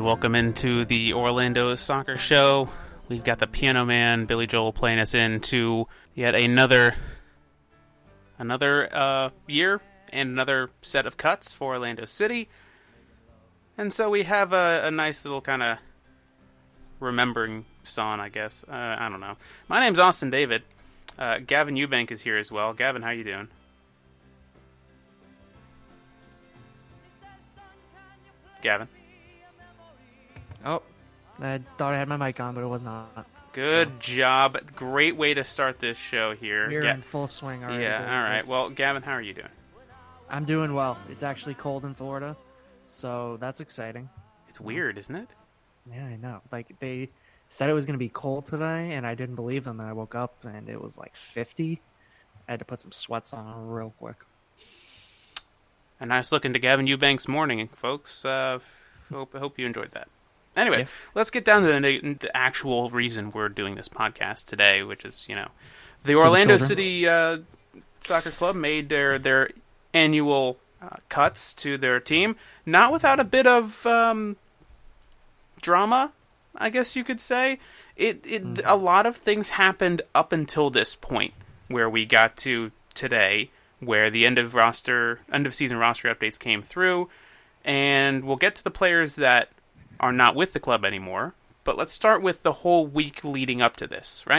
welcome into the Orlando Soccer Show. We've got the Piano Man, Billy Joel, playing us into yet another year and another set of cuts for Orlando City. And so we have a nice little kind of remembering song, I guess. I don't know. My name's Austin David. Gavin Eubank is here as well. Gavin, how you doing? Gavin? Oh, I thought I had my mic on, but it was not. Good job. Great way to start this show here. We're in full swing already. Yeah, all right. Well, Gavin, how are you doing? I'm doing well. It's actually cold in Florida, so that's exciting. It's weird, isn't it? Yeah, I know. Like, they said it was going to be cold today, and I didn't believe them. And I woke up, and it was like 50. I had to put some sweats on real quick. A nice look into Gavin Eubank's morning, folks. Hope you enjoyed that. Anyways, Let's get down to the actual reason we're doing this podcast today, which is, the Orlando City Soccer Club made their annual cuts to their team, not without a bit of drama, I guess you could say. A lot of things happened up until this point, where we got to today, where the end of season roster updates came through, and we'll get to the players that are not with the club anymore. But let's start with the whole week leading up to this, right?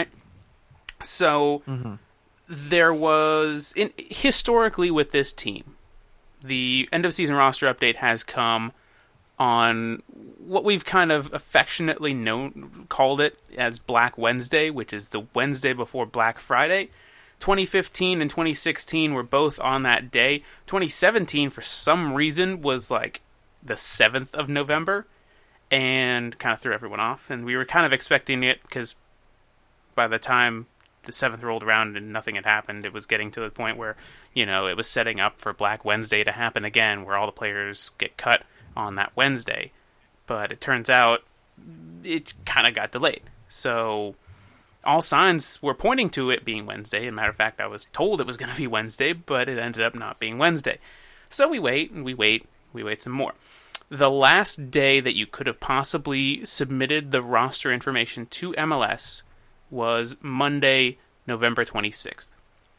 So there was, historically with this team, the end of season roster update has come on what we've kind of affectionately called it as Black Wednesday, which is the Wednesday before Black Friday. 2015 and 2016 were both on that day. 2017, for some reason, was like the 7th of November, and kind of threw everyone off. And we were kind of expecting it, because by the time the 7th rolled around and nothing had happened, it was getting to the point where, it was setting up for Black Wednesday to happen again, where all the players get cut on that Wednesday. But it turns out it kind of got delayed. So all signs were pointing to it being Wednesday. As a matter of fact, I was told it was going to be Wednesday, but it ended up not being Wednesday. So we wait, and we wait some more. The last day that you could have possibly submitted the roster information to MLS was Monday, November 26th.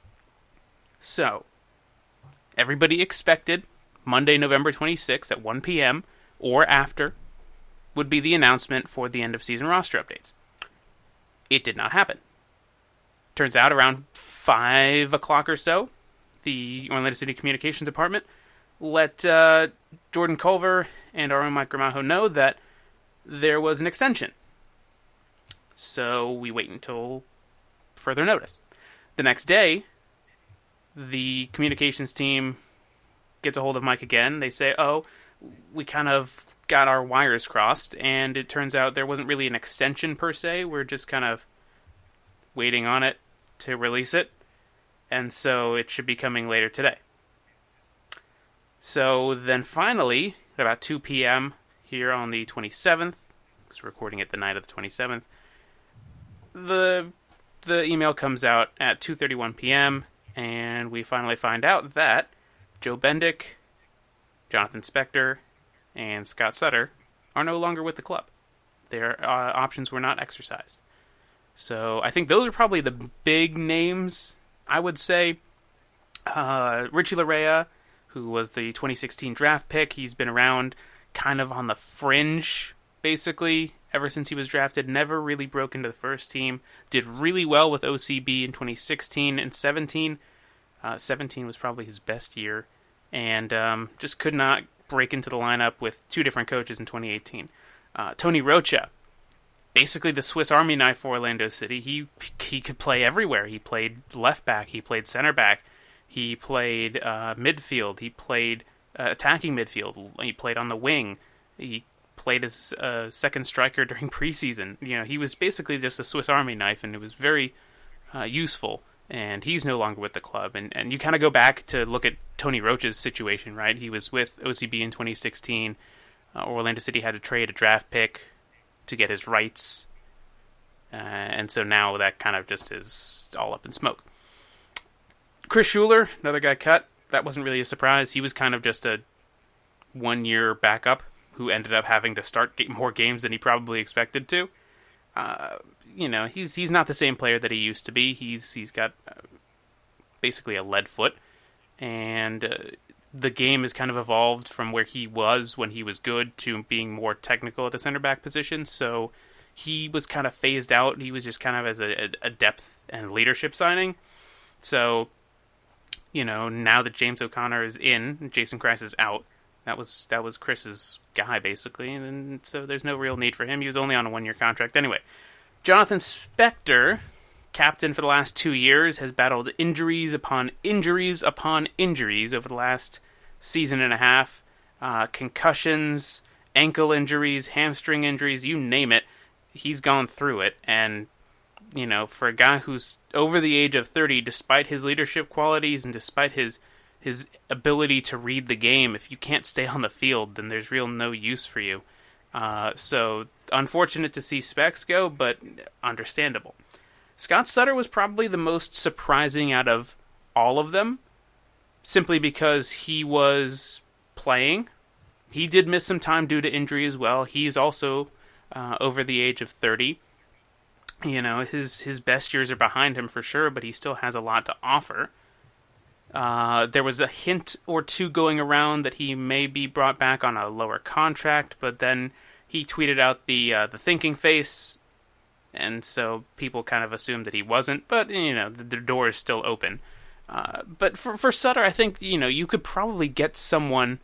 So, everybody expected Monday, November 26th at 1 p.m. or after would be the announcement for the end-of-season roster updates. It did not happen. Turns out around 5 o'clock or so, the Orlando City Communications Department let Jordan Culver and our own Mike Gramajo know that there was an extension. So we wait until further notice. The next day, the communications team gets a hold of Mike again. They say, we kind of got our wires crossed, and it turns out there wasn't really an extension per se. We're just kind of waiting on it to release it, and so it should be coming later today. So then finally, at about 2 p.m. here on the 27th, because we're recording it the night of the 27th, the email comes out at 2:31 p.m., and we finally find out that Joe Bendick, Jonathan Spector, and Scott Sutter are no longer with the club. Their options were not exercised. So I think those are probably the big names, I would say. Richie Larea, who was the 2016 draft pick. He's been around kind of on the fringe, basically, ever since he was drafted. Never really broke into the first team. Did really well with OCB in 2016 and 17. 17 was probably his best year. And just could not break into the lineup with 2 different coaches in 2018. Tony Rocha, basically the Swiss Army knife for Orlando City. He could play everywhere. He played left back. He played center back. He played midfield. He played attacking midfield. He played on the wing. He played as a second striker during preseason. He was basically just a Swiss Army knife, and it was very useful. And he's no longer with the club. And you kind of go back to look at Tony Rocha's situation, right? He was with OCB in 2016. Orlando City had to trade a draft pick to get his rights. And so now that kind of just is all up in smoke. Chris Schuler, another guy cut. That wasn't really a surprise. He was kind of just a one-year backup who ended up having to start more games than he probably expected to. He's not the same player that he used to be. He's got basically a lead foot, and the game has kind of evolved from where he was when he was good to being more technical at the center back position. So he was kind of phased out. He was just kind of as a depth and leadership signing. So, now that James O'Connor is in, Jason Kreis is out. That was Chris's guy, basically, and so there's no real need for him. He was only on a 1-year contract. Anyway, Jonathan Spector, captain for the last 2 years, has battled injuries upon injuries upon injuries over the last season and a half. Concussions, ankle injuries, hamstring injuries, you name it. He's gone through it, and for a guy who's over the age of 30, despite his leadership qualities and despite his ability to read the game, if you can't stay on the field, then there's real no use for you. So unfortunate to see Specs go, but understandable. Scott Sutter was probably the most surprising out of all of them, simply because he was playing. He did miss some time due to injury as well. He's also over the age of 30. His best years are behind him for sure, but he still has a lot to offer. There was a hint or two going around that he may be brought back on a lower contract, but then he tweeted out the thinking face, and so people kind of assumed that he wasn't, but, the door is still open. But for Sutter, I think, you could probably get someone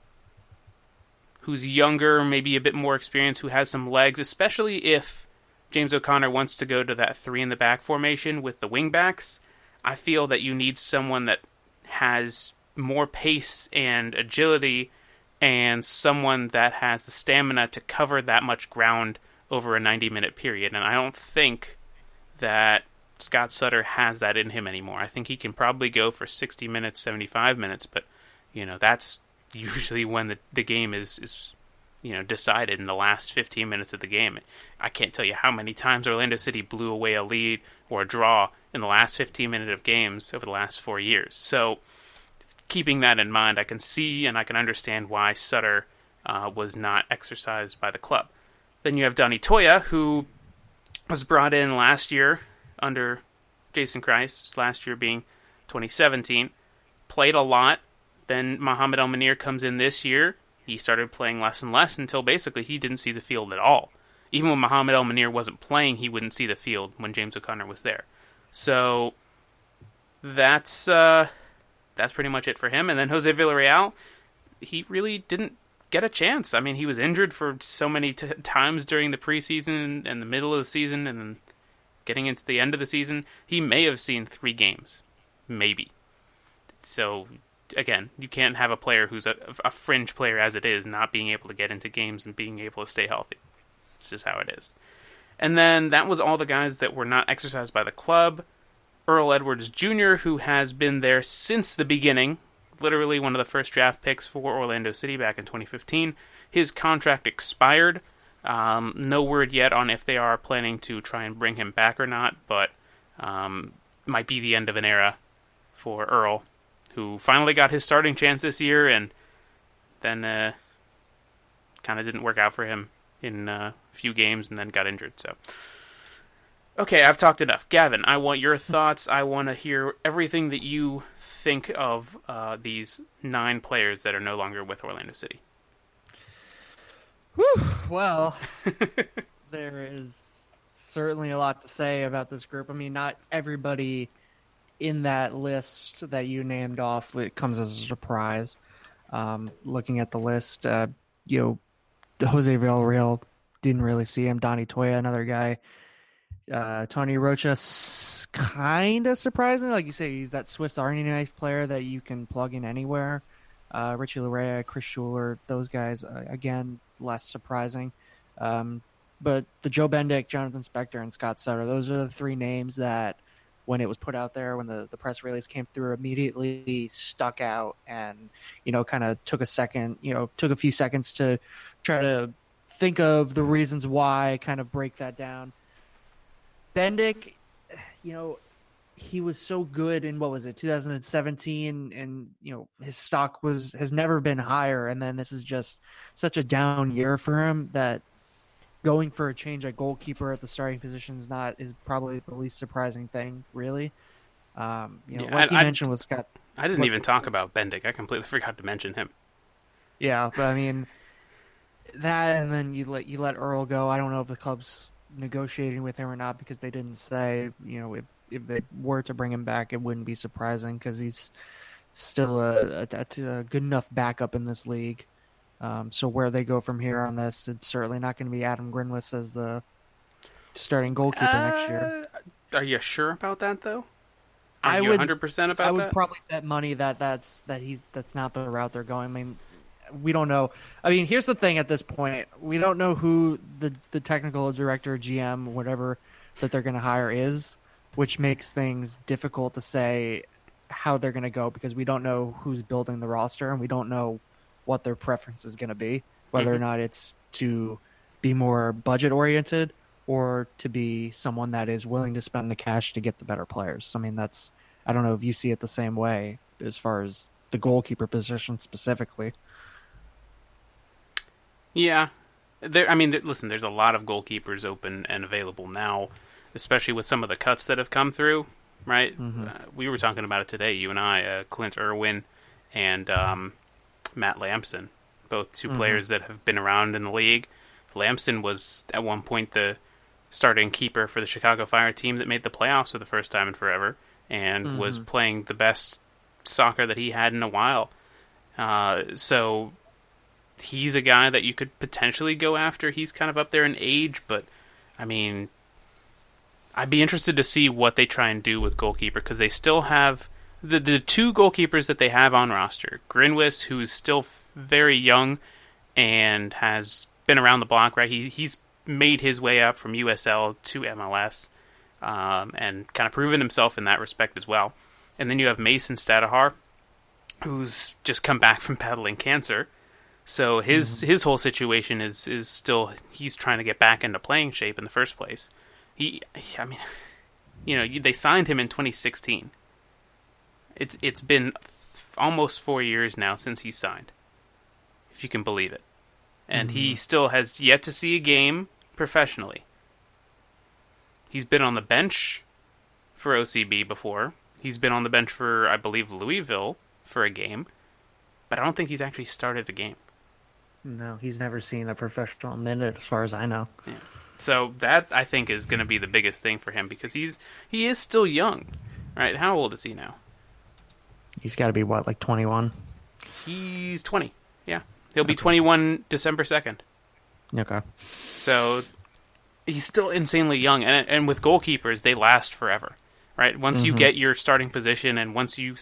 who's younger, maybe a bit more experienced, who has some legs, especially if James O'Connor wants to go to that 3-in-the-back formation with the wingbacks. I feel that you need someone that has more pace and agility, and someone that has the stamina to cover that much ground over a 90-minute period. And I don't think that Scott Sutter has that in him anymore. I think he can probably go for 60 minutes, 75 minutes, but that's usually when the game is decided in the last 15 minutes of the game. I can't tell you how many times Orlando City blew away a lead or a draw in the last 15 minutes of games over the last 4 years. So, keeping that in mind, I can see and I can understand why Sutter was not exercised by the club. Then you have Donny Toia, who was brought in last year under Jason Kreis, last year being 2017, played a lot. Then Mohamed El Munir comes in this year. He started playing less and less until basically he didn't see the field at all. Even when Mohamed El Munir wasn't playing, he wouldn't see the field when James O'Connor was there. So that's pretty much it for him. And then Jose Villarreal, he really didn't get a chance. I mean, he was injured for so many times during the preseason and the middle of the season, and then getting into the end of the season. He may have seen 3 games, maybe. So again, you can't have a player who's a fringe player as it is not being able to get into games and being able to stay healthy. It's just how it is. And then that was all the guys that were not exercised by the club. Earl Edwards Jr., who has been there since the beginning, literally one of the first draft picks for Orlando City back in 2015. His contract expired. No word yet on if they are planning to try and bring him back or not, but might be the end of an era for Earl, who finally got his starting chance this year, and then kind of didn't work out for him in a few games and then got injured. So, okay, I've talked enough. Gavin, I want your thoughts. I want to hear everything that you think of these 9 players that are no longer with Orlando City. Whew, well, there is certainly a lot to say about this group. I mean, not everybody in that list that you named off, it comes as a surprise. Looking at the list, Jose Villarreal, didn't really see him. Donny Toia, another guy. Tony Rocha, kind of surprising. Like you say, he's that Swiss Army knife player that you can plug in anywhere. Richie Larea, Chris Schuler, those guys, again, less surprising. But the Joe Bendik, Jonathan Spector, and Scott Sutter, those are the 3 names that, when it was put out there, when the press release came through, immediately stuck out and, kind of took a few seconds to try to think of the reasons why, kind of break that down. Bendik, he was so good in, what was it, 2017, and his stock has never been higher, and then this is just such a down year for him that going for a change at goalkeeper at the starting position is probably the least surprising thing, really. Like you mentioned with Scott, I didn't even talk about Bendik. I completely forgot to mention him. Yeah, but I mean that, and then you let Earl go. I don't know if the club's negotiating with him or not, because they didn't say. If they were to bring him back, it wouldn't be surprising, because he's still a good enough backup in this league. So where they go from here on this, it's certainly not going to be Adam Grinwis as the starting goalkeeper next year. Are you sure about that, though? Are you 100% about that? I would probably bet money that's not the route they're going. I mean, we don't know. I mean, here's the thing at this point. We don't know who the technical director, GM, whatever, that they're going to hire is, which makes things difficult to say how they're going to go, because we don't know who's building the roster, and we don't know what their preference is going to be, whether or not it's to be more budget-oriented or to be someone that is willing to spend the cash to get the better players. I mean, I don't know if you see it the same way as far as the goalkeeper position specifically. Yeah. Listen, there's a lot of goalkeepers open and available now, especially with some of the cuts that have come through, right? Mm-hmm. We were talking about it today, you and I, Clint Irwin and Matt Lampson, both two players that have been around in the league. Lampson was, at one point, the starting keeper for the Chicago Fire team that made the playoffs for the first time in forever, and was playing the best soccer that he had in a while. So he's a guy that you could potentially go after. He's kind of up there in age, but, I mean, I'd be interested to see what they try and do with goalkeeper, because they still have the two goalkeepers that they have on roster. Grinwis, who's still very young and has been around the block, right? He's made his way up from USL to MLS, and kind of proven himself in that respect as well. And then you have Mason Stadahar, who's just come back from battling cancer. So his whole situation is still, he's trying to get back into playing shape in the first place. They signed him in 2016. It's been almost 4 years now since he signed, if you can believe it. And he still has yet to see a game professionally. He's been on the bench for OCB before. He's been on the bench for, I believe, Louisville for a game. But I don't think he's actually started a game. No, he's never seen a professional minute, as far as I know. Yeah. So that, I think, is going to be the biggest thing for him, because he is still young, right? How old is he now? He's got to be, what, like 21? He's 20, yeah. He'll be 21 December 2nd. Okay. So he's still insanely young, and with goalkeepers, they last forever, right? Once you get your starting position, and once you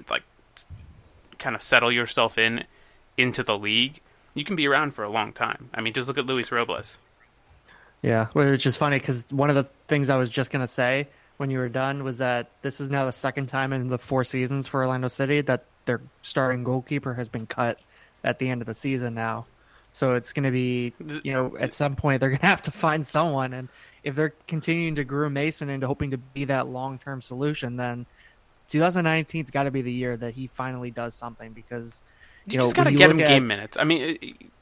kind of settle yourself into the league, you can be around for a long time. I mean, just look at Luis Robles. Yeah, which is funny, because one of the things I was just going to say when you were done was that this is now the second time in the 4 seasons for Orlando City that their starting goalkeeper has been cut at the end of the season now. So it's going to be, at some point they're going to have to find someone. And if they're continuing to groom Mason into hoping to be that long-term solution, then 2019's got to be the year that he finally does something, because you just got to get him game minutes. I mean,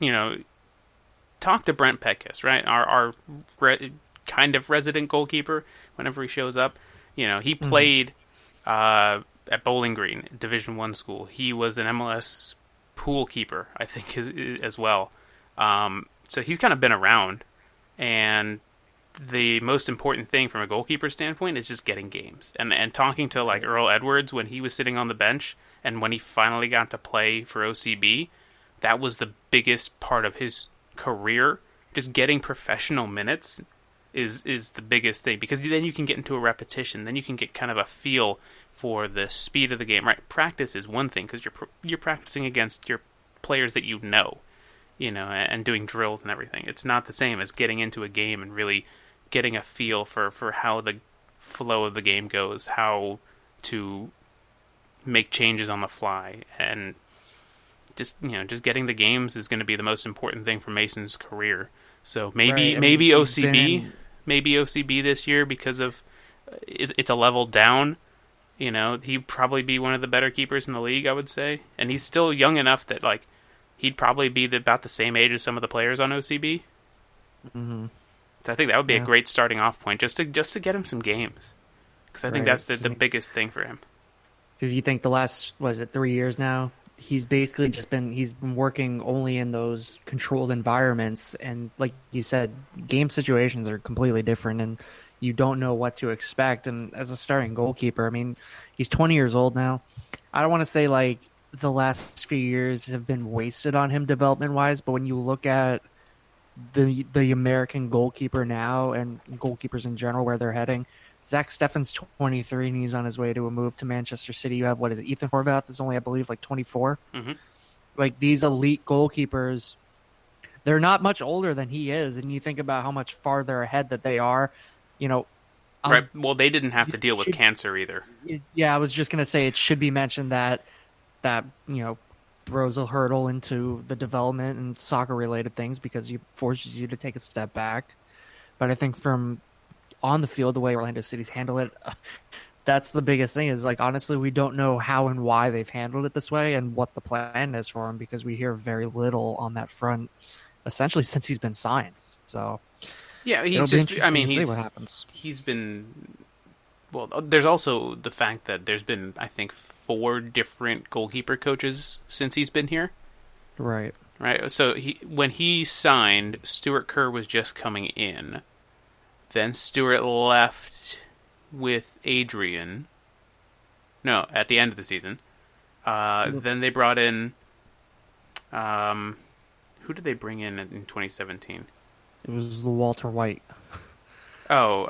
talk to Brent Petkus, right? Our kind of resident goalkeeper whenever he shows up. He played at Bowling Green, Division I school. He was an MLS pool keeper, I think, as well. So he's kind of been around, and the most important thing from a goalkeeper standpoint is just getting games. And talking to like Earl Edwards when he was sitting on the bench, and when he finally got to play for OCB, that was the biggest part of his career. Just getting professional minutes is the biggest thing, because then you can get into a repetition. Then you can get kind of a feel for the speed of the game. Right? Practice is one thing, because you're practicing against your players that and doing drills and everything. It's not the same as getting into a game and really getting a feel for how the flow of the game goes, how to make changes on the fly, and just getting the games is going to be the most important thing for Mason's career. So maybe OCB this year, because of it's a level down. You know, he'd probably be one of the better keepers in the league, I would say. And he's still young enough that, like, he'd probably be about the same age as some of the players on OCB. Mm-hmm. So I think that would be a great starting off point, just to get him some games. Because I think that's the biggest thing for him. Because you think the last, 3 years now? He's basically he's been working only in those controlled environments. And like you said, game situations are completely different and you don't know what to expect. And as a starting goalkeeper, I mean, he's 20 years old now. I don't want to say like the last few years have been wasted on him development-wise, but when you look at the American goalkeeper now and goalkeepers in general, where they're heading, Zach Steffen's 23 and he's on his way to a move to Manchester City. You have, Ethan Horvath is only, I believe, like 24. Mm-hmm. Like, these elite goalkeepers, they're not much older than he is, and you think about how much farther ahead that they are, you know. Right. Well, they didn't have to deal with cancer either. Yeah, I was just going to say it should be mentioned that, throws a hurdle into the development and soccer-related things because it forces you to take a step back. But I think from on the field, the way Orlando City's handled it, that's the biggest thing is, like, honestly, we don't know how and why they've handled it this way and what the plan is for him because we hear very little on that front, essentially, since he's been signed. So, yeah, he's been, well, there's also the fact that there's been, I think, 4 different goalkeeper coaches since he's been here. Right. Right. So when he signed, Stuart Kerr was just coming in. Then Stuart left with Adrian. No, at the end of the season. Then they brought in... who did they bring in 2017? It was Walter White. Oh,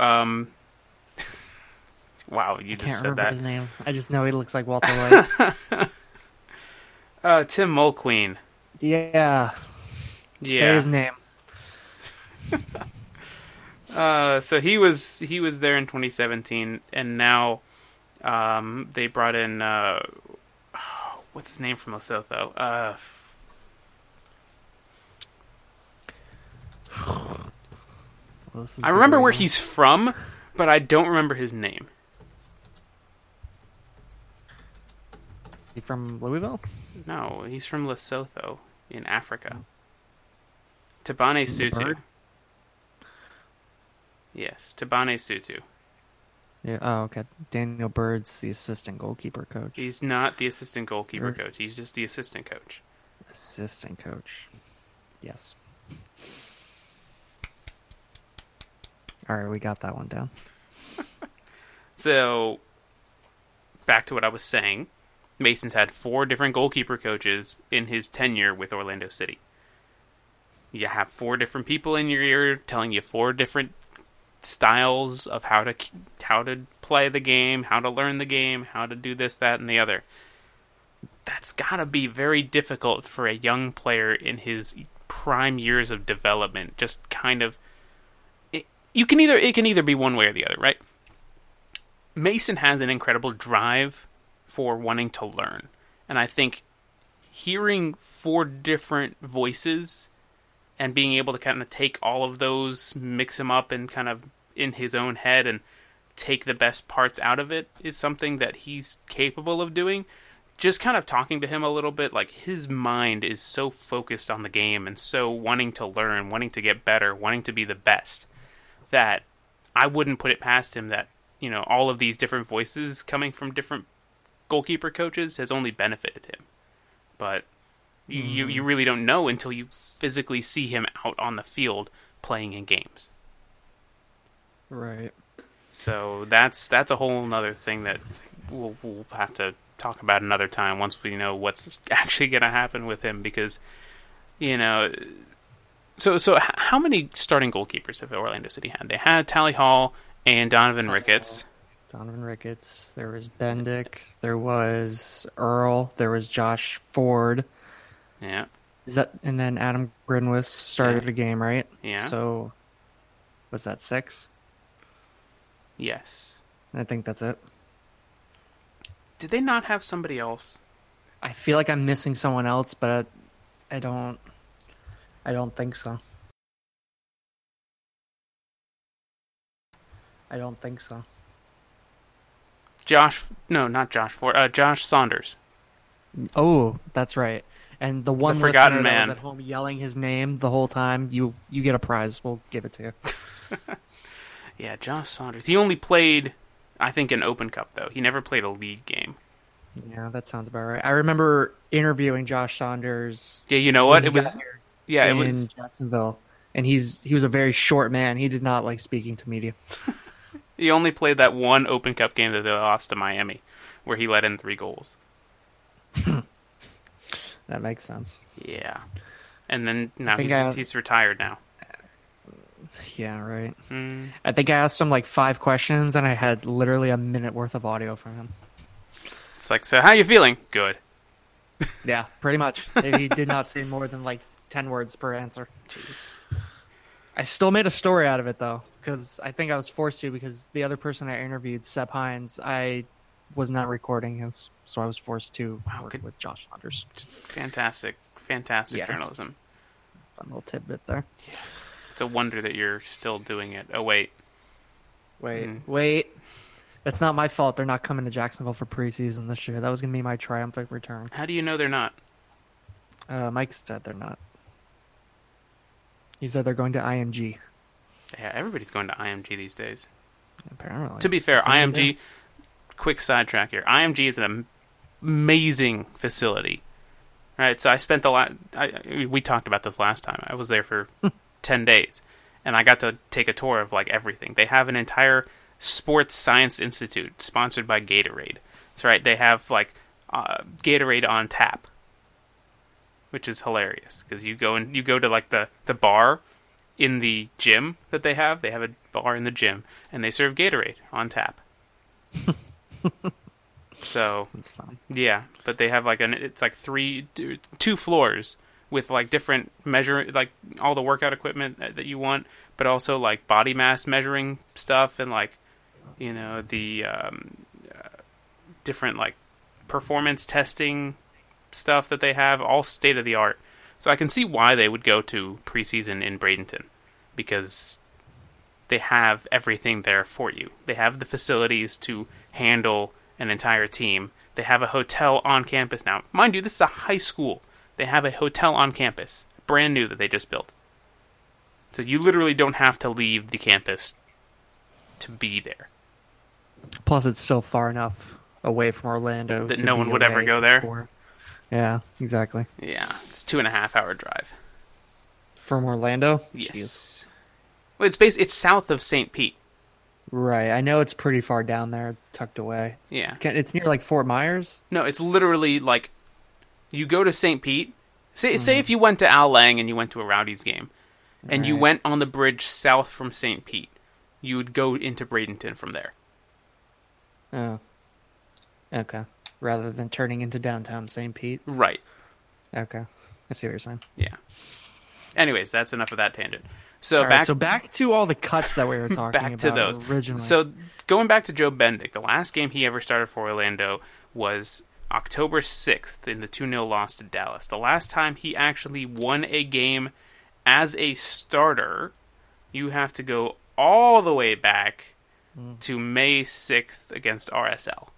wow, you just said that. I can't remember his name. I just know he looks like Walter White. Tim Mulqueen. Yeah. Say his name. So he was there in 2017, and now they brought in what's his name from Lesotho? I remember where he's from, but I don't remember his name. He from Louisville? No, he's from Lesotho in Africa. Tabane Sutu. Yes, Tabane Sutu. Yeah. Oh, okay. Daniel Bird's the assistant goalkeeper coach. He's not the assistant goalkeeper coach. He's just the assistant coach. Assistant coach. Yes. All right, we got that one down. So, back to what I was saying. Mason's had 4 different goalkeeper coaches in his tenure with Orlando City. You have 4 different people in your ear telling you 4 different styles of how to play the game, how to learn the game, how to do this, that, and the other. That's gotta be very difficult for a young player in his prime years of development. Just kind of, it can either be one way or the other, right? Mason has an incredible drive for wanting to learn, and I think hearing 4 different voices and being able to kind of take all of those, mix them up and kind of in his own head and take the best parts out of it is something that he's capable of doing. Just kind of talking to him a little bit, like, his mind is so focused on the game and so wanting to learn, wanting to get better, wanting to be the best, that I wouldn't put it past him that, you know, all of these different voices coming from different goalkeeper coaches has only benefited him. But you really don't know until you physically see him out on the field playing in games. Right. So that's a whole other thing that we'll have to talk about another time once we know what's actually going to happen with him, because, you know, so how many starting goalkeepers have Orlando City had? They had Tally Hall and Donovan Ricketts. Donovan Ricketts. There was Bendick. There was Earl. There was Josh Ford. Yeah. And then Adam Grinwith started the game, right? Yeah. So, was that 6? Yes. I think that's it. Did they not have somebody else? I feel like I'm missing someone else, but I don't think so. I don't think so. not Josh Ford. Josh Saunders. Oh, that's right. And the one forgotten listener that man. was at home yelling his name the whole time, you get a prize. We'll give it to you. Yeah, Josh Saunders. He only played, I think, an Open Cup, though. He never played a league game. Yeah, that sounds about right. I remember interviewing Josh Saunders. Yeah, you know what? It was in Jacksonville, and he was a very short man. He did not like speaking to media. He only played that one Open Cup game that they lost to Miami, where he let in 3 goals. That makes sense. Yeah. And then now he's retired now. Yeah, right. I think I asked him like 5 questions, and I had literally a minute worth of audio from him. It's like, so how you feeling? Good. Yeah, pretty much. He did not say more than like 10 words per answer. Jeez. I still made a story out of it, though, because I think I was forced to, because the other person I interviewed, Sep Hines, I was not recording his, so I was forced to work with Josh Saunders. Just fantastic journalism. Fun little tidbit there. Yeah. It's a wonder that you're still doing it. Oh, wait. Wait. That's not my fault. They're not coming to Jacksonville for preseason this year. That was going to be my triumphant return. How do you know they're not? Mike said they're not. He said they're going to IMG. Yeah, everybody's going to IMG these days. Apparently. To be fair, IMG... Quick sidetrack here. IMG is an amazing facility. Right, so I spent we talked about this last time. I was there for 10 days, and I got to take a tour of like everything. They have an entire sports science institute sponsored by Gatorade. That's right. They have like Gatorade on tap, which is hilarious because you go to like the bar in the gym that they have. They have a bar in the gym, and they serve Gatorade on tap. So that's fun. Yeah, but they have like it's like 2 floors with like different like all the workout equipment that you want, but also like body mass measuring stuff and like the different like performance testing stuff that they have, all state of the art. So I can see why they would go to preseason in Bradenton, because they have everything there for you. They have the facilities to handle an entire team. They have a hotel on campus now. Mind you, this is a high school. They have a hotel on campus, brand new, that they just built. So you literally don't have to leave the campus to be there. Plus, it's still far enough away from Orlando that no one would ever go there. Before. Yeah, exactly. Yeah, it's 2.5-hour drive. From Orlando? Yes. Jeez. Well, it's south of St. Pete. Right. I know it's pretty far down there, tucked away. It's near like Fort Myers? No, it's literally like you go to St. Pete. Say if you went to Al Lang and you went to a Rowdies game, and you went on the bridge south from St. Pete, you would go into Bradenton from there. Oh. Okay. Rather than turning into downtown St. Pete? Right. Okay. I see what you're saying. Yeah. Anyways, that's enough of that tangent. So back to all the cuts that we were talking back about to those. Originally. So going back to Joe Bendik, the last game he ever started for Orlando was October 6th in the 2-0 loss to Dallas. The last time he actually won a game as a starter, you have to go all the way back to May 6th against RSL.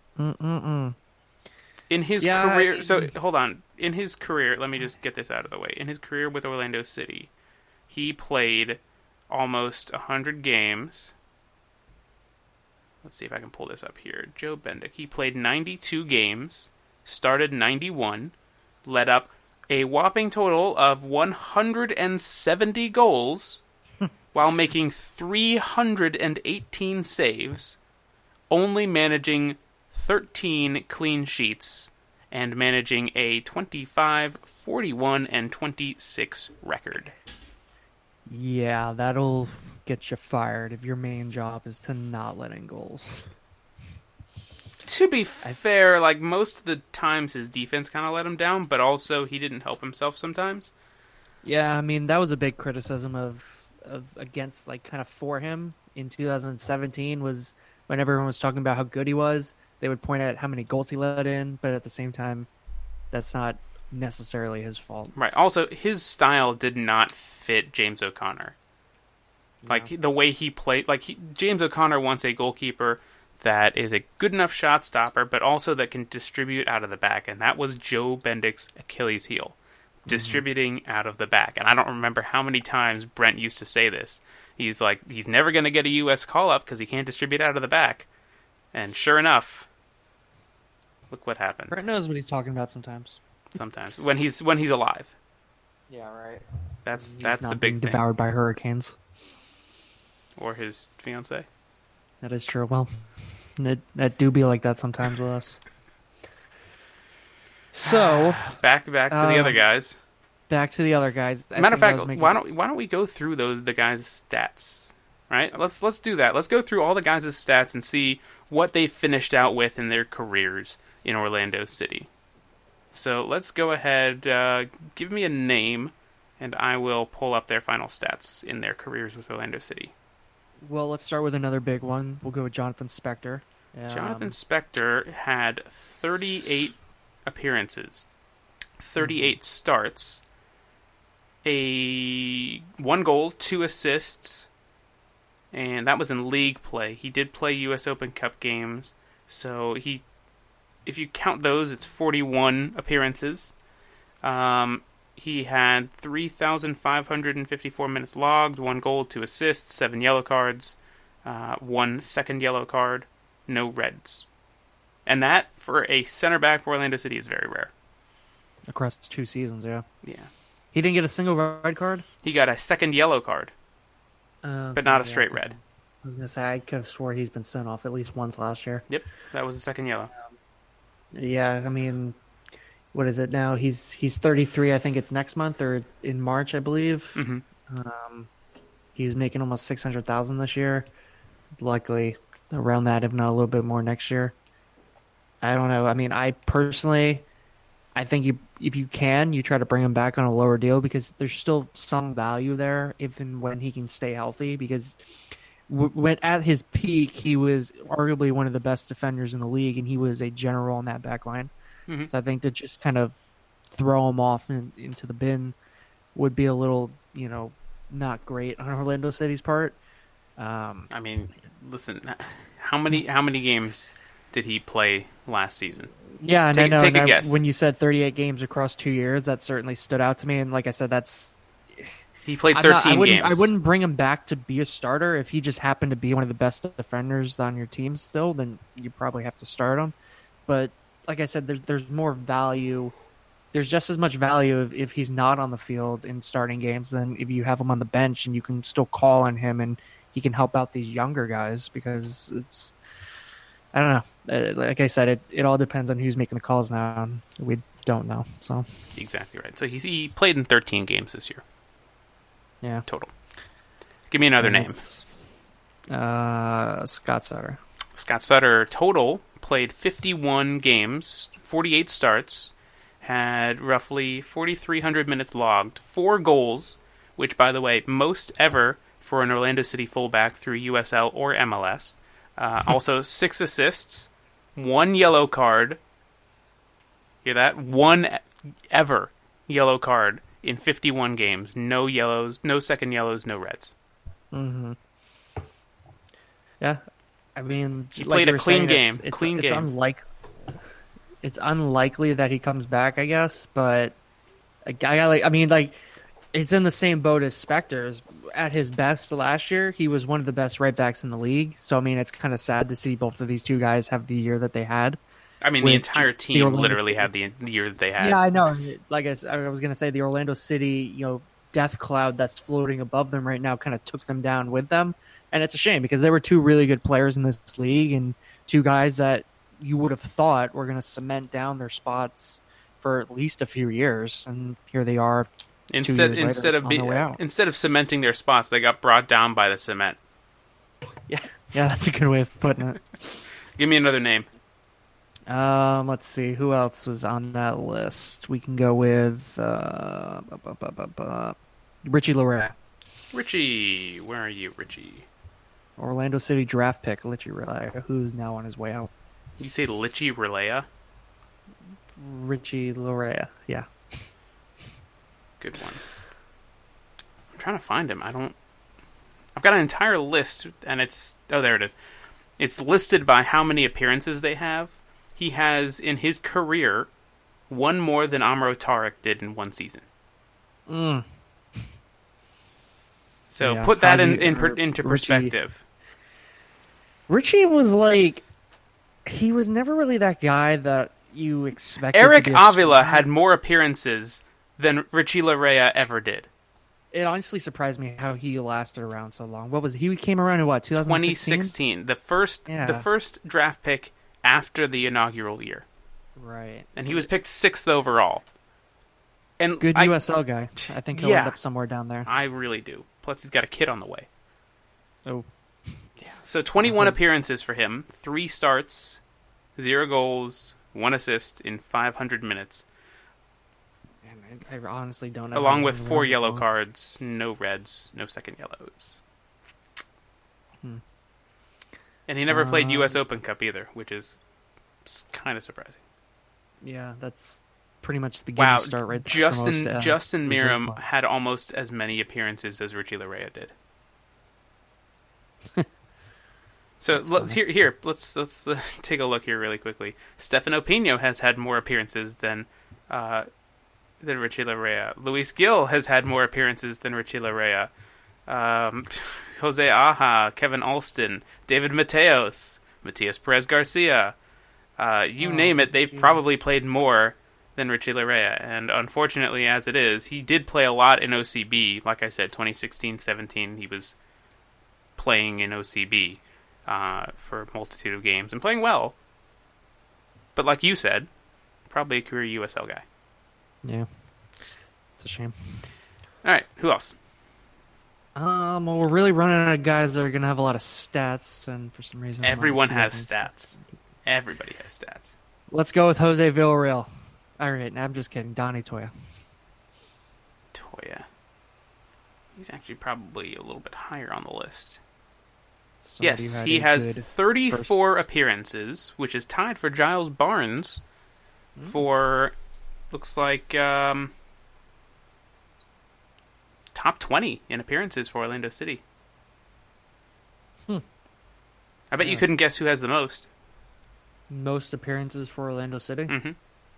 In his career... So, hold on. In his career, let me just get this out of the way. In his career with Orlando City, he played almost 100 games. Let's see if I can pull this up here. Joe Bendik. He played 92 games, started 91, led up a whopping total of 170 goals while making 318 saves, only managing 13 clean sheets, and managing a 25, 41, and 26 record. Yeah, that'll get you fired if your main job is to not let in goals. To be fair, like most of the times his defense kind of let him down, but also he didn't help himself sometimes. Yeah, I mean, that was a big criticism of against, like, kind of for him in 2017 was when everyone was talking about how good he was, they would point out how many goals he let in, but at the same time, that's not necessarily his fault. Right. Also, his style did not fit James O'Connor. Like, the way he played... Like, James O'Connor wants a goalkeeper that is a good enough shot stopper, but also that can distribute out of the back, and that was Joe Bendick's Achilles heel, distributing out of the back. And I don't remember how many times Brent used to say this. He's like, he's never going to get a U.S. call-up because he can't distribute out of the back. And sure enough, look what happened. Brent knows what he's talking about sometimes. Sometimes. When he's alive. Yeah, right. That's He's the not big being thing. devoured by hurricanes. Or his fiancée. That is true. Well, that do be like that sometimes with us. So back to the other guys. Back to the other guys. Matter of fact, why don't we go through the guys' stats? Right? Let's do that. Let's go through all the guys' stats and see what they finished out with in their careers in Orlando City. So let's go ahead. Give me a name, and I will pull up their final stats in their careers with Orlando City. Well, let's start with another big one. We'll go with Jonathan Spector. Jonathan Spector had 38 appearances, 38 starts, one goal, 2 assists, and that was in league play. He did play U.S. Open Cup games, so if you count those, it's 41 appearances. He had 3,554 minutes logged, 1 goal, 2 assists, 7 yellow cards, 1 second yellow card, no reds. And that, for a center back for Orlando City, is very rare. Across 2 seasons, yeah. Yeah. He didn't get a single red card? He got a second yellow card, but not a straight red. I was going to say, I could have swore he's been sent off at least once last year. Yep, that was the second yellow. Yeah, I mean, what is it now? He's 33, I think it's next month, or in March, I believe. Mm-hmm. He's making almost $600,000 this year. Likely around that, if not a little bit more next year. I don't know. I mean, I personally, I think if you can, you try to bring him back on a lower deal because there's still some value there if and when he can stay healthy. Because when at his peak, he was arguably one of the best defenders in the league, and he was a general on that back line. Mm-hmm. So I think to just kind of throw him off into the bin would be a little, not great on Orlando City's part. I mean, listen, how many games did he play last season? Yeah, take a guess. When you said 38 games across 2 years, that certainly stood out to me. And like I said, he played 13 games. I wouldn't bring him back to be a starter. If he just happened to be one of the best defenders on your team still, then you probably have to start him. But like I said, there's more value. There's just as much value if he's not on the field in starting games than if you have him on the bench and you can still call on him and he can help out these younger guys because it's, I don't know. Like I said, it all depends on who's making the calls now. We don't know. So exactly right. So he played in 13 games this year. Yeah. Total. Give me another name. Scott Sutter. Scott Sutter total played 51 games, 48 starts, had roughly 4,300 minutes logged, 4 goals, which, by the way, most ever for an Orlando City fullback through USL or MLS. Also, 6 assists, 1 yellow card. Hear that? 1 ever yellow card in 51 games. No yellows, no second yellows, no reds. Mm-hmm. Yeah. I mean, he played a clean game. It's unlikely that he comes back, I guess, but a guy it's in the same boat as Spector's. At his best last year, he was one of the best right backs in the league. So, I mean, it's kind of sad to see both of these two guys have the year that they had. I mean, the entire team literally had the year that they had. Yeah, I know. Like I was going to say, the Orlando City, death cloud that's floating above them right now kind of took them down with them. And it's a shame because they were 2 really good players in this league and 2 guys that you would have thought were going to cement down their spots for at least a few years. And here they are. Instead of cementing their spots, they got brought down by the cement. Yeah, that's a good way of putting it. Give me another name. Let's see who else was on that list. We can go with Richie Larea. Richie, where are you, Richie? Orlando City draft pick Richie Larea, who's now on his way out. You say Richie Larea? Richie Larea, yeah. Good one. I'm trying to find him. I've got an entire list, and it's... Oh, there it is. It's listed by how many appearances they have. He has, in his career, one more than Amro Tarek did in one season. So put that into perspective. Richie was like... He was never really that guy that you expected. Eric Avila had more appearances than Richie Larea ever did. It honestly surprised me how he lasted around so long. What was it? He came around in what, 2016? 2016. The first draft pick after the inaugural year. Right. And he was picked 6th overall. And good USL guy. I think he'll end up somewhere down there. I really do. Plus he's got a kid on the way. Oh. Yeah. So 21 appearances for him, 3 starts, 0 goals, 1 assist in 500 minutes. I honestly don't know. Along with 4 yellow cards, no reds, no second yellows. And he never played U.S. Open Cup either, which is kind of surprising. Yeah, that's pretty much the game start right there. Justin Meram had almost as many appearances as Richie Larea did. So let's take a look here really quickly. Stefano Pino has had more appearances than Richie Larea. Luis Gil has had more appearances than Richie Larea. Jose Aja, Kevin Alston, David Mateos, Matias Perez Garcia. You name it, they've probably played more than Richie Larea. And unfortunately, as it is, he did play a lot in OCB. Like I said, 2016-17, he was playing in OCB for a multitude of games and playing well. But like you said, probably a career USL guy. Yeah. It's a shame. All right, who else? Well, we're really running out of guys that are going to have a lot of stats, and for some reason... Everyone has stats. Everybody has stats. Let's go with Jose Villarreal. All right, I'm just kidding. Donny Toya. Toya. He's actually probably a little bit higher on the list. Yes, he has 34 appearances, which is tied for Giles Barnes for, looks like, top 20 in appearances for Orlando City. I bet you couldn't guess who has the most. Most appearances for Orlando City? Mm-hmm.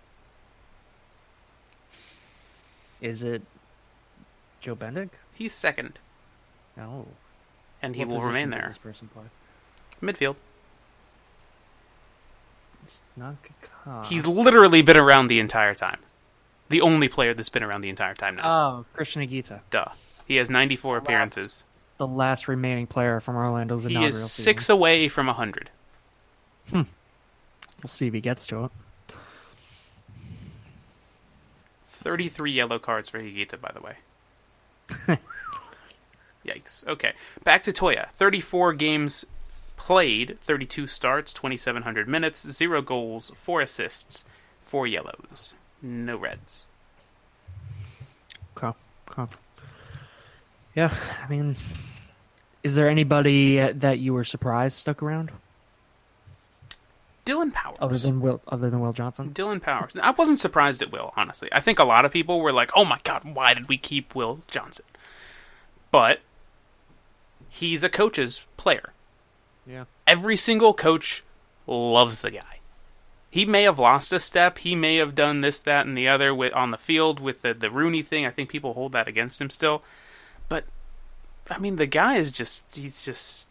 Is it Joe Bendick? He's second. Oh. And he will remain there. Does this person play? Midfield. It's not Kaká. He's literally been around the entire time. The only player that's been around the entire time now. Oh, Christian Aguita. Duh. He has 94 appearances. The last remaining player from Orlando's inaugural season. He is 6 away from 100. We'll see if he gets to it. 33 yellow cards for Higuita, by the way. Yikes. Okay. Back to Toya. 34 games played, 32 starts, 2,700 minutes, 0 goals, 4 assists, 4 yellows, no reds. Okay. Yeah, I mean, is there anybody that you were surprised stuck around? Dylan Powers. Other than Will Johnson? Dylan Powers. I wasn't surprised at Will, honestly. I think a lot of people were like, oh my god, why did we keep Will Johnson? But he's a coach's player. Yeah. Every single coach loves the guy. He may have lost a step. He may have done this, that, and the other on the field with the Rooney thing. I think people hold that against him still. But, I mean, the guy is he's just...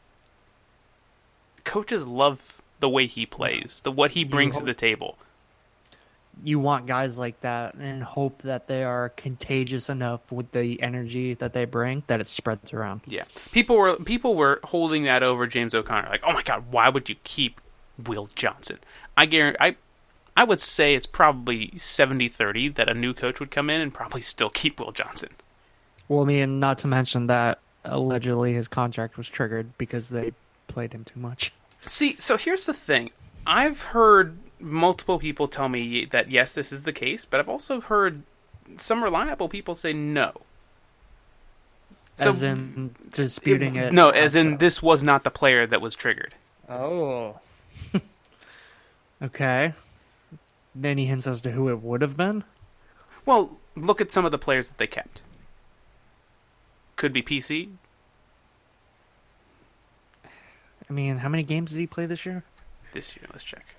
Coaches love the way he plays, what he brings to the table. You want guys like that and hope that they are contagious enough with the energy that they bring that it spreads around. Yeah. People were holding that over James O'Connor. Like, oh my god, why would you keep Will Johnson? I would say it's probably 70-30 that a new coach would come in and probably still keep Will Johnson. Well, I mean, not to mention that allegedly his contract was triggered because they played him too much. See, so here's the thing. I've heard multiple people tell me that yes, this is the case, but I've also heard some reliable people say no. As in disputing it? No, as in this was not the player that was triggered. Oh. Okay. Any hints as to who it would have been? Well, look at some of the players that they kept. Could be PC. I mean, how many games did he play this year? This year, let's check.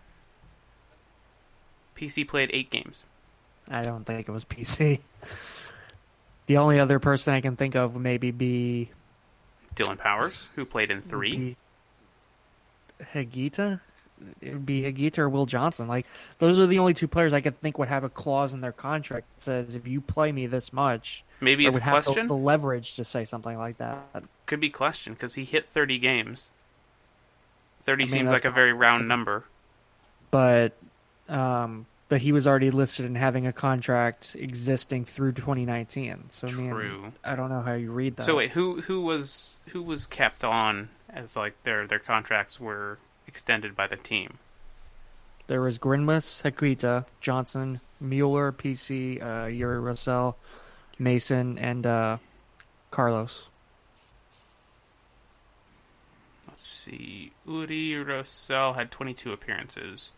PC played 8 games. I don't think it was PC. The only other person I can think of would maybe be Dylan Powers, who played in 3. Higuita. It would be Higuita or Will Johnson. Like, those are the only 2 players I could think would have a clause in their contract that says if you play me this much, Maybe it's would have Question. the leverage to say something like that. Could be Question because he hit 30 games. 30 I mean, seems that's like a very round number. But he was already listed in having a contract existing through 2019. So I mean, True. I don't know how you read that. So wait, who was kept on as like their contracts were extended by the team? There was Grinmas, Higuita, Johnson, Mueller, PC, Yuri Russell, Mason, and Carlos. Let's see. Uri Rosell had 22 appearances.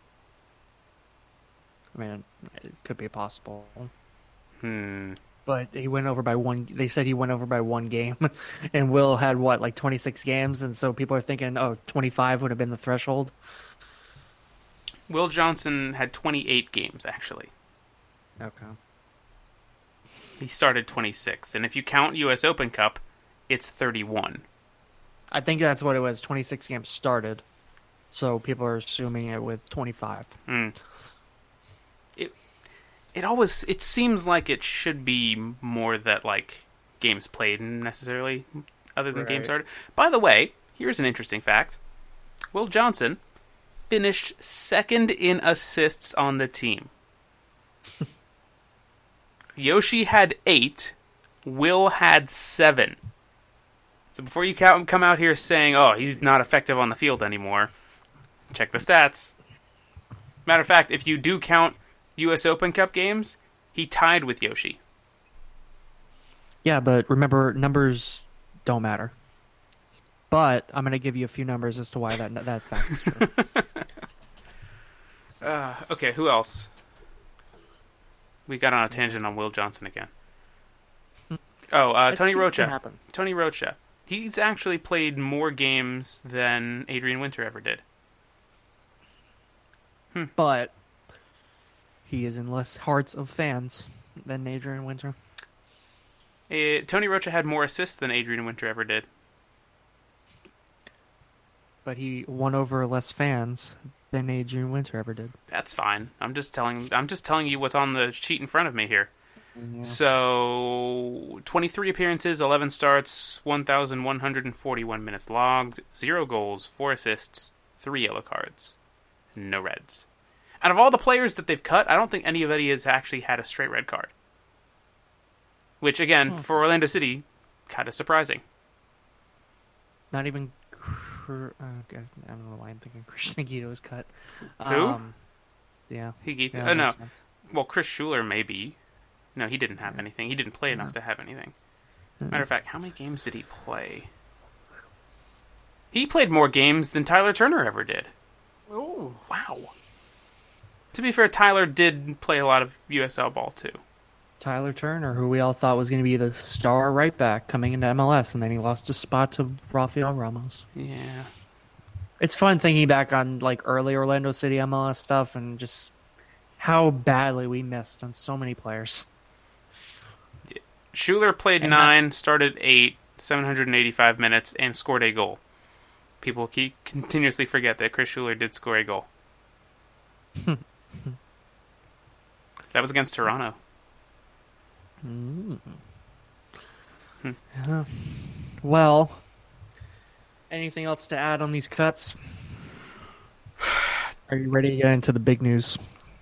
I mean, it could be possible. Hmm. But he went over by one. They said he went over by 1 game, and Will had like 26 games, and so people are thinking, 25 would have been the threshold. Will Johnson had 28 games actually. Okay. He started 26, and if you count U.S. Open Cup, it's 31. I think that's what it was. 26 games started, so people are assuming it with 25. Hmm. It seems like it should be more that like games played necessarily other than games started. By the way, here's an interesting fact. Will Johnson finished 2nd in assists on the team. Yoshi had 8, Will had 7. So before you come out here saying, "Oh, he's not effective on the field anymore," check the stats. Matter of fact, if you do count U.S. Open Cup games, he tied with Yoshi. Yeah, but remember, numbers don't matter. But I'm going to give you a few numbers as to why that fact is true. Okay, who else? We got on a tangent on Will Johnson again. Tony Rocha. Tony Rocha. He's actually played more games than Adrian Winter ever did. But he is in less hearts of fans than Adrian Winter. Tony Rocha had more assists than Adrian Winter ever did. But he won over less fans than Adrian Winter ever did. That's fine. I'm just telling you what's on the sheet in front of me here. Yeah. So, 23 appearances, 11 starts, 1,141 minutes logged, 0 goals, 4 assists, 3 yellow cards, no reds. Out of all the players that they've cut, I don't think anybody has actually had a straight red card. Which, again, for Orlando City, kind of surprising. Not even... I don't know why I'm thinking Christian Higuita was cut. Who? Yeah. Higuita? Yeah, no. makes sense. Well, Chris Schuler, maybe. No, he didn't have anything. He didn't play enough to have anything. Matter of fact, how many games did he play? He played more games than Tyler Turner ever did. Oh. Wow. To be fair, Tyler did play a lot of USL ball, too. Tyler Turner, who we all thought was going to be the star right back coming into MLS, and then he lost his spot to Rafael Ramos. Yeah. It's fun thinking back on like early Orlando City MLS stuff and just how badly we missed on so many players. Schuler played 9, started 8, 785 minutes, and scored a goal. People continuously forget that Chris Schuler did score a goal. That was against Toronto. Yeah. Well, anything else to add on these cuts? Are you ready to get into the big news?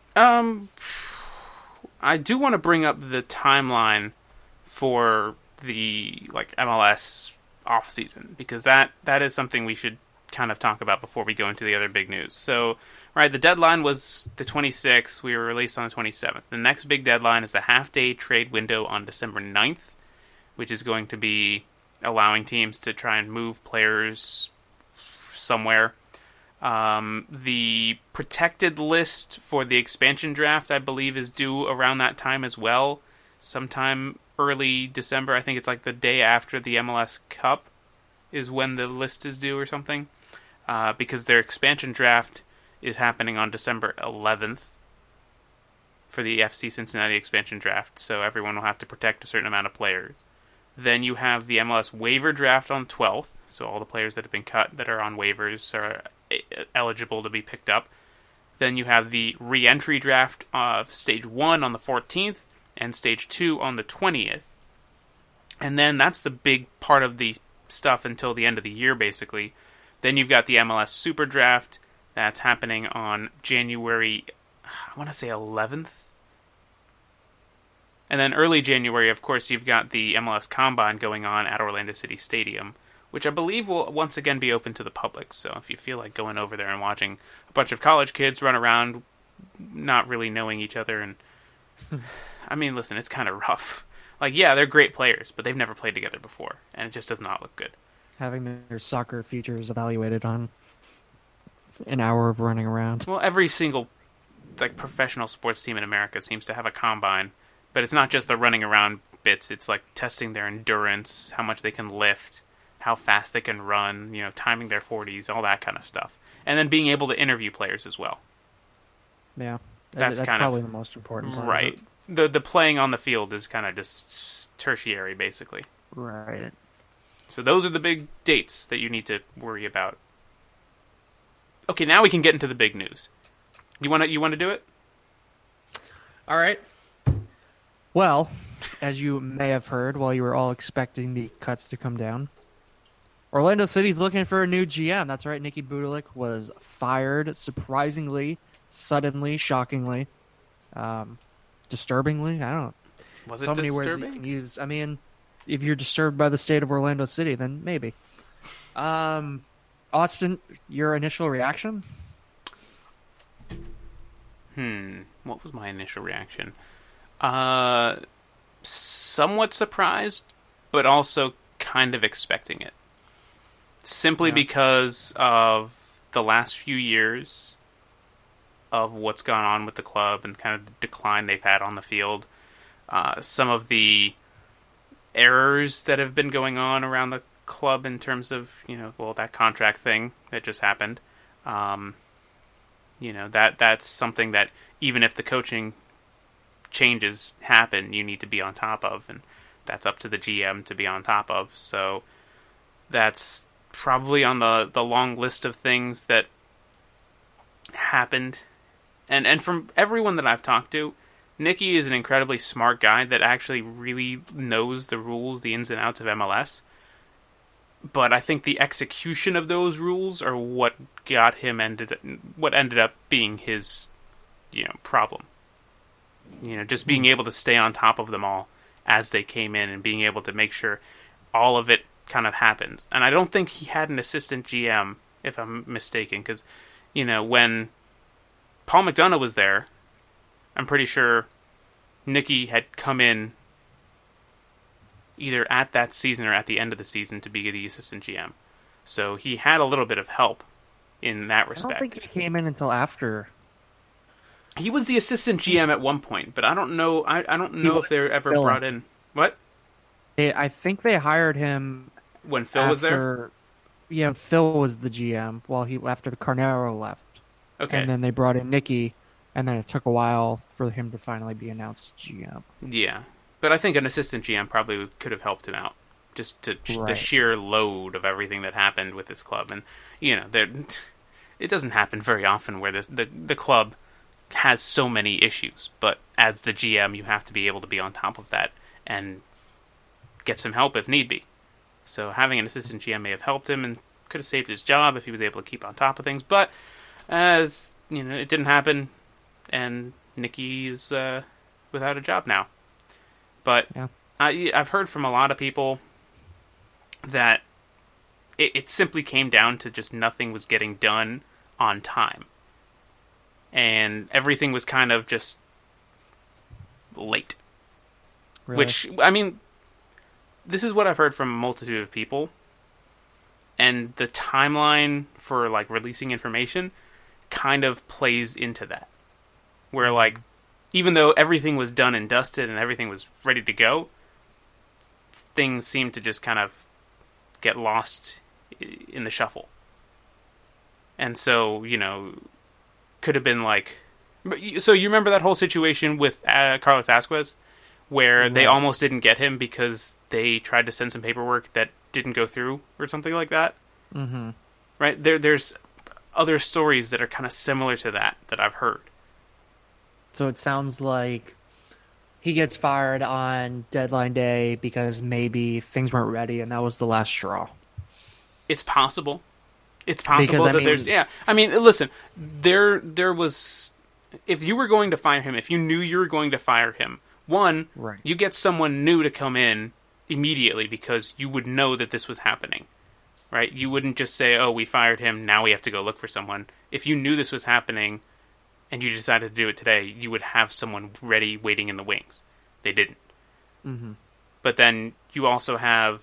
I do want to bring up the timeline for the MLS off season because that is something we should kind of talk about before we go into the other big news. So, right, the deadline was the 26th. We were released on the 27th. The next big deadline is the half-day trade window on December 9th, which is going to be allowing teams to try and move players somewhere. The protected list for the expansion draft, I believe, is due around that time as well. Sometime early December. I think it's like the day after the MLS Cup is when the list is due or something. because their expansion draft is happening on December 11th for the FC Cincinnati expansion draft, so everyone will have to protect a certain amount of players. Then you have the MLS waiver draft on 12th, so all the players that have been cut that are on waivers are eligible to be picked up. Then you have the re-entry draft of Stage 1 on the 14th and Stage 2 on the 20th. And then that's the big part of the stuff until the end of the year, basically. Then you've got the MLS Super Draft. That's happening on January, I want to say 11th. And then early January, of course, you've got the MLS Combine going on at Orlando City Stadium, which I believe will once again be open to the public. So if you feel like going over there and watching a bunch of college kids run around not really knowing each other, and I mean, listen, it's kind of rough. Like, yeah, they're great players, but they've never played together before, and it just does not look good. Having their soccer features evaluated on an hour of running around. Well, every single professional sports team in America seems to have a combine, but it's not just the running around bits. It's like testing their endurance, how much they can lift, how fast they can run, timing their 40s, all that kind of stuff. And then being able to interview players as well. Yeah, that's kind probably of the most important part. Right. The playing on the field is kind of just tertiary, basically. Right. So those are the big dates that you need to worry about. Okay, now we can get into the big news. You want to do it? All right. Well, as you may have heard while you were all expecting the cuts to come down, Orlando City's looking for a new GM. That's right, Nicky Budalik was fired surprisingly, suddenly, shockingly, disturbingly. I don't know. Was it so many disturbing? words you can use. I mean, if you're disturbed by the state of Orlando City, then maybe. Austin, your initial reaction? What was my initial reaction? Somewhat surprised, but also kind of expecting it. Simply because of the last few years of what's gone on with the club and kind of the decline they've had on the field. Some of the errors that have been going on around the club in terms of, that contract thing that just happened. That's something that even if the coaching changes happen, you need to be on top of, and that's up to the GM to be on top of. So that's probably on the long list of things that happened. And from everyone that I've talked to, Nicky is an incredibly smart guy that actually really knows the rules, the ins and outs of MLS. But I think the execution of those rules are what ended up being his, problem. Just being able to stay on top of them all as they came in and being able to make sure all of it kind of happened. And I don't think he had an assistant GM, if I'm mistaken, because, when Paul McDonough was there, I'm pretty sure Nicky had come in either at that season or at the end of the season to be the assistant GM. So he had a little bit of help in that respect. I don't think he came in until after. He was the assistant GM at one point, but I don't know. I don't know if they ever brought in what. I think they hired him when Phil was there. Yeah, Phil was the GM after the Carnero left. Okay, and then they brought in Nicky, and then it took a while for him to finally be announced GM. Yeah, but I think an assistant GM probably could have helped him out, just to the sheer load of everything that happened with this club, and it doesn't happen very often where the club has so many issues, but as the GM, you have to be able to be on top of that and get some help if need be. So having an assistant GM may have helped him and could have saved his job if he was able to keep on top of things, but as it didn't happen, and Nicky's without a job now. But yeah. I've heard from a lot of people that it simply came down to just nothing was getting done on time. And everything was kind of just late. Really? Which, I mean, this is what I've heard from a multitude of people. And the timeline for, releasing information kind of plays into that. Where, even though everything was done and dusted and everything was ready to go, things seemed to just kind of get lost in the shuffle. And so, could have been like... So you remember that whole situation with Carlos Asquez, where they almost didn't get him because they tried to send some paperwork that didn't go through or something like that? Mm-hmm. Right? There's other stories that are kind of similar to that I've heard. So it sounds like he gets fired on deadline day because maybe things weren't ready and that was the last straw. It's possible. It's possible Because, that there's... Yeah. I mean, listen, there was... If you were going to fire him, if you knew you were going to fire him, one, Right. you get someone new to come in immediately because you would know that this was happening, right? You wouldn't just say, oh, we fired him, now we have to go look for someone. If you knew this was happening and you decided to do it today, you would have someone ready waiting in the wings. They didn't. Mm-hmm. But then you also have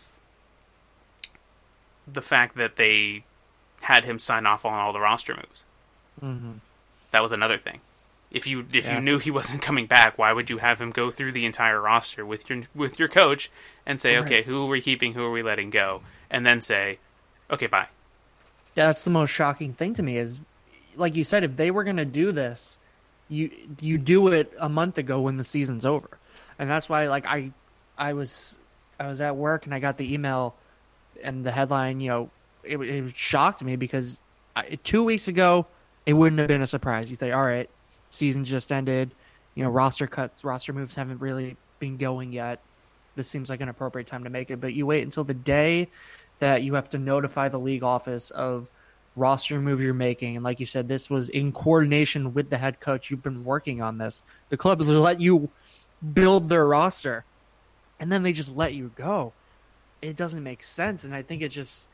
the fact that they had him sign off on all the roster moves. Mm-hmm. That was another thing. If you knew he wasn't coming back, why would you have him go through the entire roster with your coach and say, Right. okay, who are we keeping, who are we letting go, and then say, okay, bye. Yeah, that's the most shocking thing to me is, like you said, if they were going to do this, you do it a month ago when the season's over. And that's why, like, I was at work and I got the email and the headline, it shocked me because 2 weeks ago, it wouldn't have been a surprise. You say, all right, season just ended, roster cuts, roster moves haven't really been going yet. This seems like an appropriate time to make it. But you wait until the day that you have to notify the league office of roster moves you're making. And like you said, this was in coordination with the head coach. You've been working on this. The club will let you build their roster, and then they just let you go. It doesn't make sense. And I think it just...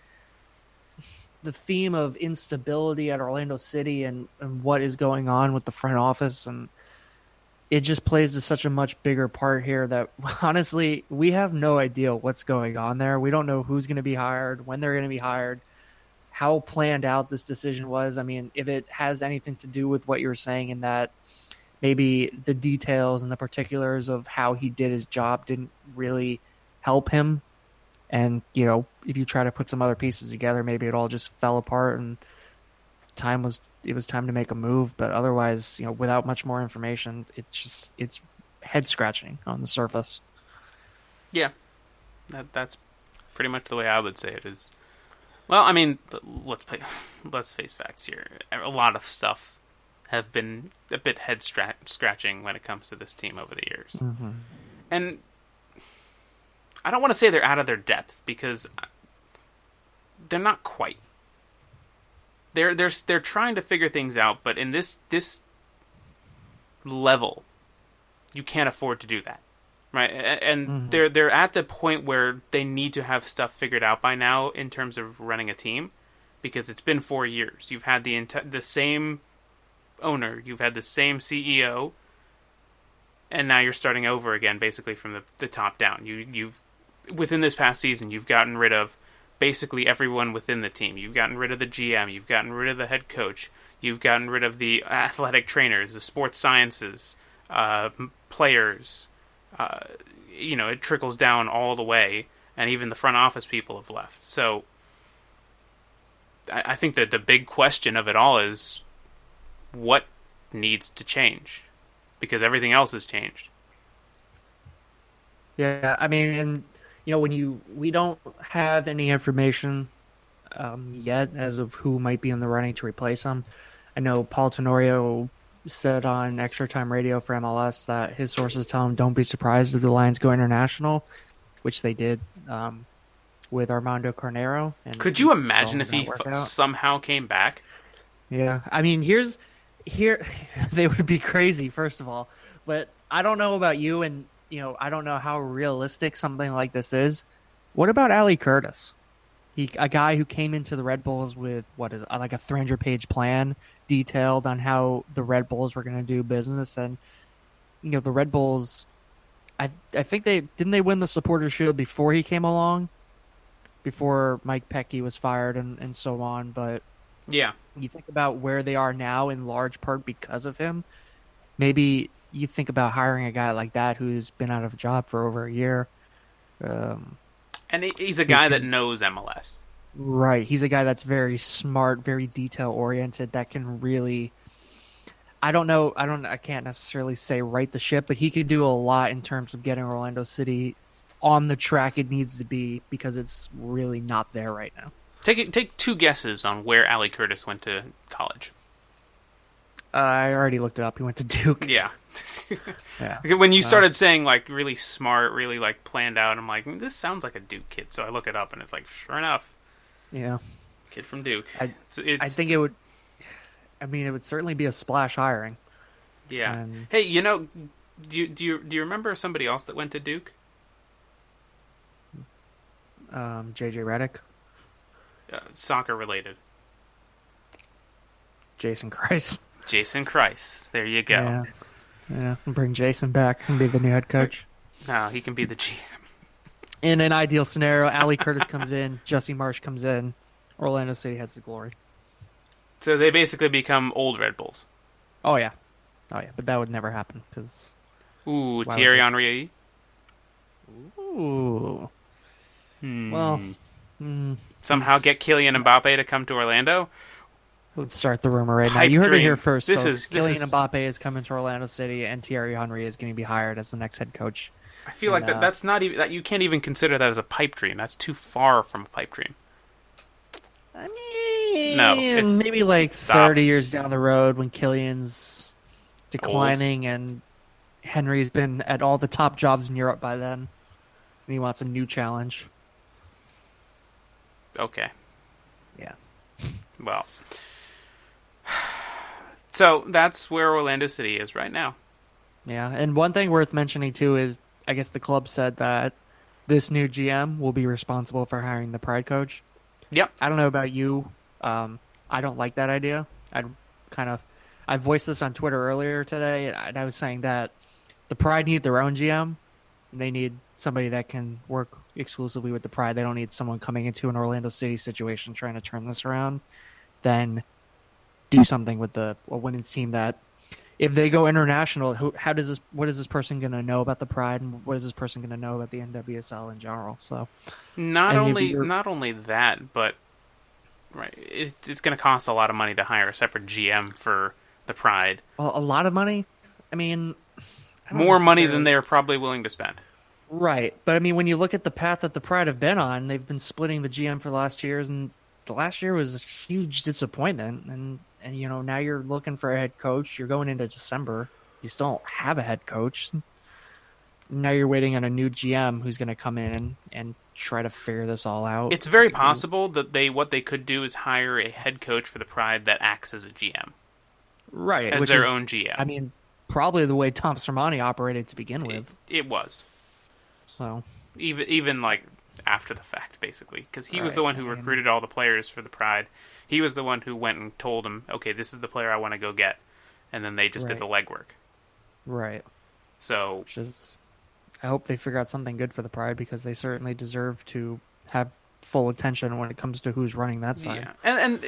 the theme of instability at Orlando City and what is going on with the front office, and it just plays to such a much bigger part here that honestly we have no idea what's going on there. We don't know who's going to be hired, when they're going to be hired, how planned out this decision was. I mean, if it has anything to do with what you're saying in that maybe the details and the particulars of how he did his job didn't really help him. And, if you try to put some other pieces together, maybe it all just fell apart and it was time to make a move. But otherwise, without much more information, it's head scratching on the surface. Yeah. That's pretty much the way I would say it is. Well, I mean, let's face facts here. A lot of stuff have been a bit head scratching when it comes to this team over the years. Mm-hmm. And I don't want to say they're out of their depth because they're not quite. They're trying to figure things out, but in this level, you can't afford to do that, right? And they're at the point where they need to have stuff figured out by now in terms of running a team, because it's been 4 years. You've had the same owner, you've had the same CEO, and now you're starting over again, basically from the top down. You've within this past season, you've gotten rid of basically everyone within the team. You've gotten rid of the GM. You've gotten rid of the head coach. You've gotten rid of the athletic trainers, the sports sciences, players. It trickles down all the way, and even the front office people have left. So I think that the big question of it all is what needs to change, because everything else has changed. Yeah, I mean, and we don't have any information yet as of who might be in the running to replace him. I know Paul Tenorio said on Extra Time Radio for MLS that his sources tell him don't be surprised if the Lions go international, which they did with Armando Carnero. And could you imagine if he somehow came back? Yeah, I mean, here they would be crazy, first of all. But I don't know about you, and I don't know how realistic something like this is. What about Ali Curtis? A guy who came into the Red Bulls with like a 300-page plan detailed on how the Red Bulls were going to do business, and the Red Bulls, I think they win the Supporters Shield before he came along, before Mike Pecky was fired and so on. But yeah, you think about where they are now in large part because of him. Maybe you think about hiring a guy like that who's been out of a job for over a year. And he's a guy that knows MLS. Right. He's a guy that's very smart, very detail oriented, that can really I don't know, I can't necessarily say right the ship, but he could do a lot in terms of getting Orlando City on the track it needs to be because it's really not there right now. Take two guesses on where Ali Curtis went to college. I already looked it up. He went to Duke. Yeah. Yeah. When you started saying like really smart, really like planned out, I'm like, this sounds like a Duke kid. So I look it up and it's like, sure enough, Yeah. kid from Duke. I think it would. I mean, it would certainly be a splash hiring. Yeah. And- Hey, do you remember somebody else that went to Duke? JJ Redick, Soccer related. Jason Christ. Jason Christ. There you go. Yeah. Bring Jason back and be the new head coach. No, he can be the GM. In an ideal scenario, Ali Curtis comes in, Jesse Marsh comes in, Orlando City heads to glory. So they basically become old Red Bulls. Oh yeah, but that would never happen because. Ooh, Thierry Henry. Ooh. Well, Somehow get Kylian Mbappe to come to Orlando. let's start the rumor right now. Pipe You heard it dream. here first. This folks. is- Kylian Mbappe is coming to Orlando City, and Thierry Henry is going to be hired as the next head coach. I feel like that's not even that you can't even consider that as a pipe dream. That's too far from a pipe dream. I mean, No, it's- maybe like stop. 30 years down the road when Kylian's declining and Henry's been at all the top jobs in Europe by then, and he wants a new challenge. Okay. Yeah. Well. So that's where Orlando City is right now. Yeah, and one thing worth mentioning too is I guess the club said that this new GM will be responsible for hiring the Pride coach. Yep. I don't know about you. I don't like that idea. I voiced this on Twitter earlier today, and I was saying that the Pride need their own GM. They need somebody that can work exclusively with the Pride. They don't need someone coming into an Orlando City situation trying to turn this around. Then do something with a women's team that, if they go international, what is this person going to know about the Pride, and what is this person going to know about the NWSL in general? So, Not And if only you're- not only that, but right, it's going to cost a lot of money to hire a separate GM for the Pride. well, a lot of money. I mean, I don't More money necessarily- than they're probably willing to spend. Right, but I mean, when you look at the path that the Pride have been on, they've been splitting the GM for the last years, and the last year was a huge disappointment. And now you're looking for a head coach. You're going into December. You still don't have a head coach. Now you're waiting on a new GM who's going to come in and try to figure this all out. It's very possible that what they could do is hire a head coach for the Pride that acts as a GM, right, as which their is, own GM. I mean, probably the way Tom Sermani operated to begin with. It was So even like after the fact, basically, because he was Right, the one who I mean- recruited all the players for the Pride. He was the one who went and told him, "Okay, this is the player I want to go get," and then they just did the legwork. right. So Which is, I hope they figure out something good for the Pride because they certainly deserve to have full attention when it comes to who's running that side. yeah, and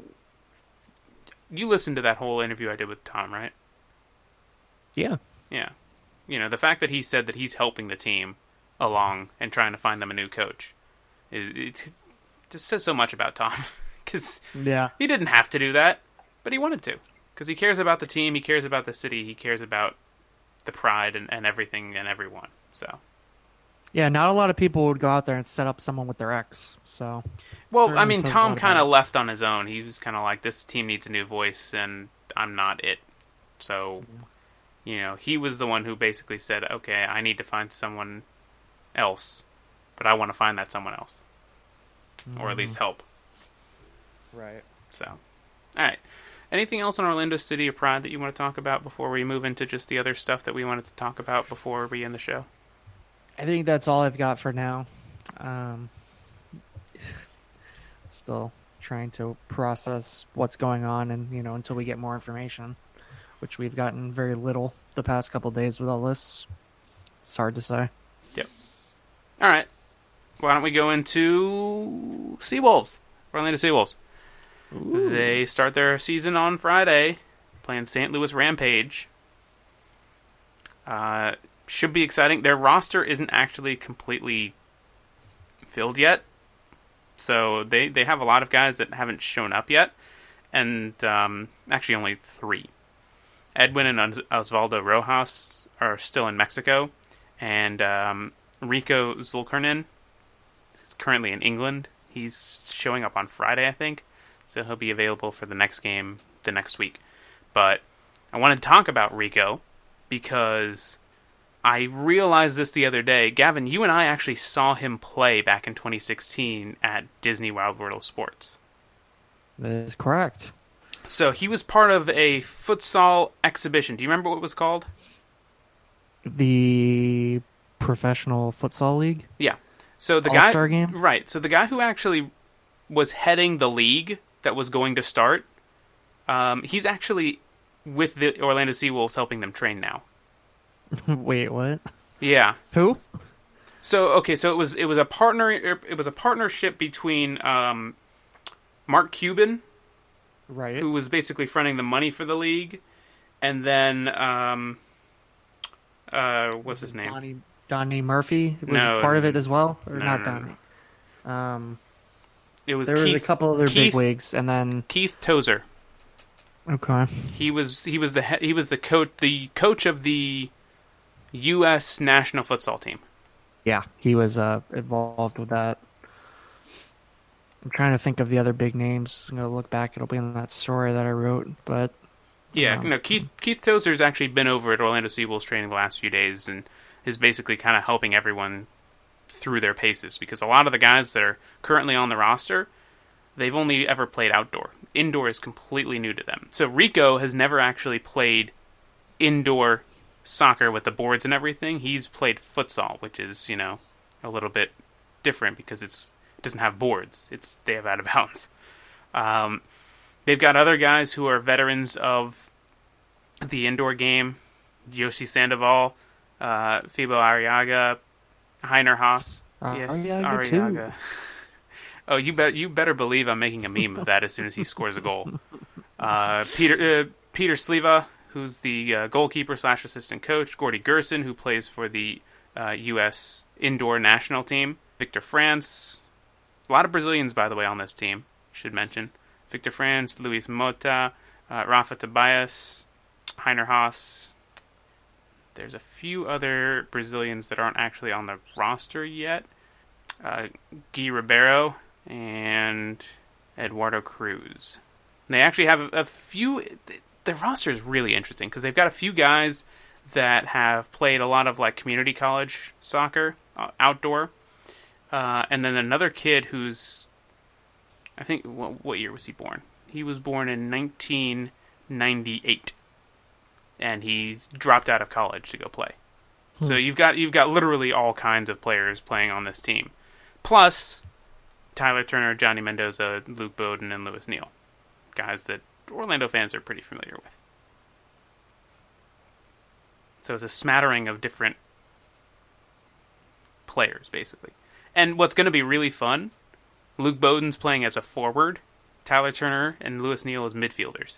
you listened to that whole interview I did with Tom, right? Yeah. Yeah, the fact that he said that he's helping the team along and trying to find them a new coach, it just says so much about Tom because Yeah. he didn't have to do that, but he wanted to because he cares about the team, he cares about the city, he cares about the Pride and everything and everyone. So, Yeah, not a lot of people would go out there and set up someone with their ex. So, well, certainly I mean, says a Tom lot kind of about left on his own. He was kind of like, this team needs a new voice, and I'm not it. So, he was the one who basically said, okay, I need to find someone else, but I want to find that someone else. Or at least help. right. So, all right. Anything else on Orlando City or Pride that you want to talk about before we move into just the other stuff that we wanted to talk about before we end the show? I think that's all I've got for now. Still trying to process what's going on, and until we get more information, which we've gotten very little the past couple days with all this. It's hard to say. Yep. All right. Why don't we go into Seawolves? Orlando Seawolves. Ooh. They start their season on Friday, playing St. Louis Rampage. Should be exciting. Their roster isn't actually completely filled yet. So they have a lot of guys that haven't shown up yet, and actually only 3. Edwin and Osvaldo Rojas are still in Mexico, and Rico Zulkarnin is currently in England. He's showing up on Friday, I think, so he'll be available for the next game the next week. But I want to talk about Rico because I realized this the other day. Gavin, you and I actually saw him play back in 2016 at Disney Wild World of Sports. That is correct. So he was part of a futsal exhibition. Do you remember what it was called? The Professional Futsal League? Yeah. So the All-Star Game? Right. So the guy who actually was heading the league that was going to start, he's actually with the Orlando Seawolves helping them train now. Wait, what? Yeah. Who? So it was a partnership between Mark Cuban, Right. who was basically fronting the money for the league, and then what's his name? Donnie Murphy was part of it as well, or no, not no, Donnie? It was there Keith, was a couple other bigwigs, and then Keith Tozer. Okay. He was the coach of the U.S. national futsal team. Yeah, he was involved with that. I'm trying to think of the other big names. I'm gonna look back; it'll be in that story that I wrote. But yeah, Keith Tozer's actually been over at Orlando Seawolves training the last few days and is basically kind of helping everyone through their paces, because a lot of the guys that are currently on the roster, they've only ever played outdoor. Indoor is completely new to them. So Rico has never actually played indoor soccer with the boards and everything. He's played futsal, which is, a little bit different because it doesn't have boards. They have out of bounds. They've got other guys who are veterans of the indoor game. Josi Sandoval, Fibo Arriaga, Heiner Haas. Yes, Arriaga. Oh, you better believe I'm making a meme of that as soon as he scores a goal. Peter Sliva, who's the goalkeeper / assistant coach. Gordy Gerson, who plays for the U.S. indoor national team. Victor France. A lot of Brazilians, by the way, on this team, should mention. Victor France, Luis Mota, Rafa Tobias, Heiner Haas. There's a few other Brazilians that aren't actually on the roster yet. Gui Ribeiro and Eduardo Cruz. They actually have a few... Their roster is really interesting because they've got a few guys that have played a lot of community college soccer outdoor, and then another kid who's, I think, what year was he born? He was born in 1998, and he's dropped out of college to go play. So you've got literally all kinds of players playing on this team, plus Tyler Turner, Johnny Mendoza, Luke Bowden, and Lewis Neal, guys that Orlando fans are pretty familiar with. So it's a smattering of different players, basically. And what's going to be really fun, Luke Bowden's playing as a forward, Tyler Turner and Lewis Neal as midfielders.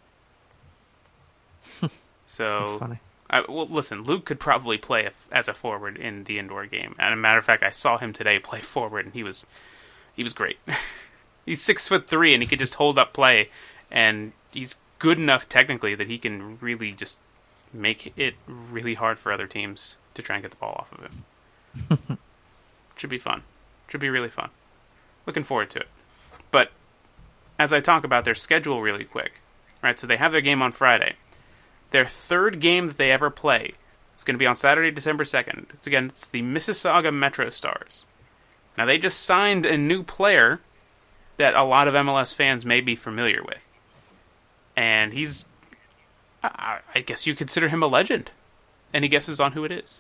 So, that's funny. Well, listen, Luke could probably play as a forward in the indoor game. And as a matter of fact, I saw him today play forward, and he was great. He's 6'3", and he could just hold up play. And he's good enough technically that he can really just make it really hard for other teams to try and get the ball off of him. Should be fun. Should be really fun. Looking forward to it. But as I talk about their schedule really quick, right? So they have their game on Friday. Their third game that they ever play is going to be on Saturday, December 2nd. It's the Mississauga Metro Stars. Now they just signed a new player that a lot of MLS fans may be familiar with. And he's, I guess you consider him a legend. Any guesses on who it is?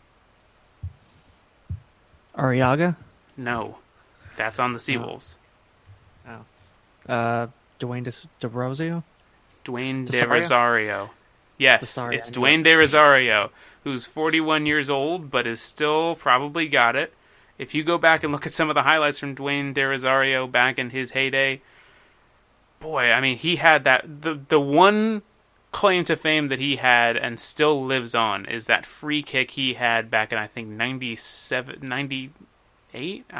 Arriaga? No. That's on the Seawolves. Oh. Dwayne De Rosio? Dwayne De Rosario. Yes, Desario, it's Dwayne De Rosario, who's 41 years old, but is still probably got it. If you go back and look at some of the highlights from Dwayne De Rosario back in his heyday, boy, I mean, he had that... The one claim to fame that he had and still lives on is that free kick he had back in, I think, 98?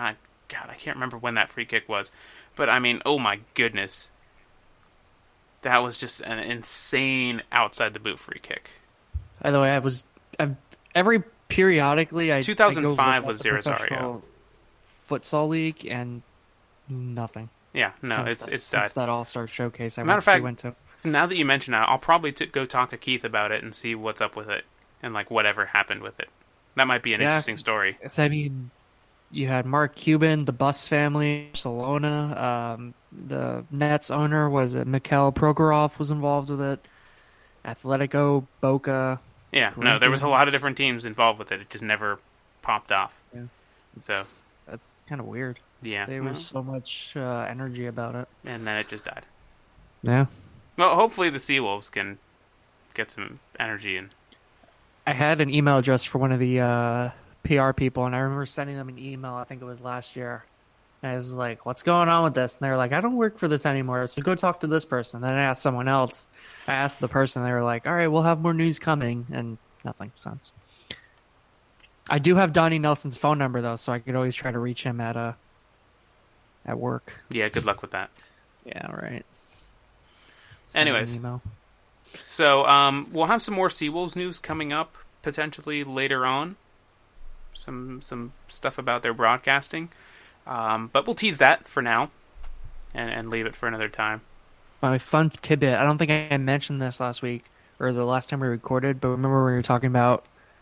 God, I can't remember when that free kick was. But, I mean, oh my goodness. That was just an insane outside the boot free kick. By the way, every periodically I 2005 I was Rosario. Futsal league and nothing. Yeah, no, it's died. Since that All-Star showcase Matter of fact, went to. Now that you mention it, I'll probably go talk to Keith about it and see what's up with it and like whatever happened with it. That might be an interesting story. So, I mean, you had Mark Cuban, the Bus family, Barcelona. The Nets owner was Mikhail Prokhorov was involved with it. Atletico, Boca. Yeah, no, there was a lot of different teams involved with it. It just never popped off. Yeah. So that's kind of weird. Yeah, there was so much energy about it, and then it just died. Yeah. Well, hopefully the Seawolves can get some energy in. I had an email address for one of the PR people, and I remember sending them an email. I think it was last year. And I was like, "What's going on with this?" And they were like, "I don't work for this anymore, so go talk to this person." Then I asked someone else. I asked the person. They were like, "All right, we'll have more news coming," and nothing since. I do have Donnie Nelson's phone number though, so I could always try to reach him at work. Yeah, good luck with that. Yeah, right. Anyways, so we'll have some more Seawolves news coming up potentially later on. Some stuff about their broadcasting, but we'll tease that for now and leave it for another time. My fun tidbit. I don't think I mentioned this last week or the last time we recorded, but remember when we were talking about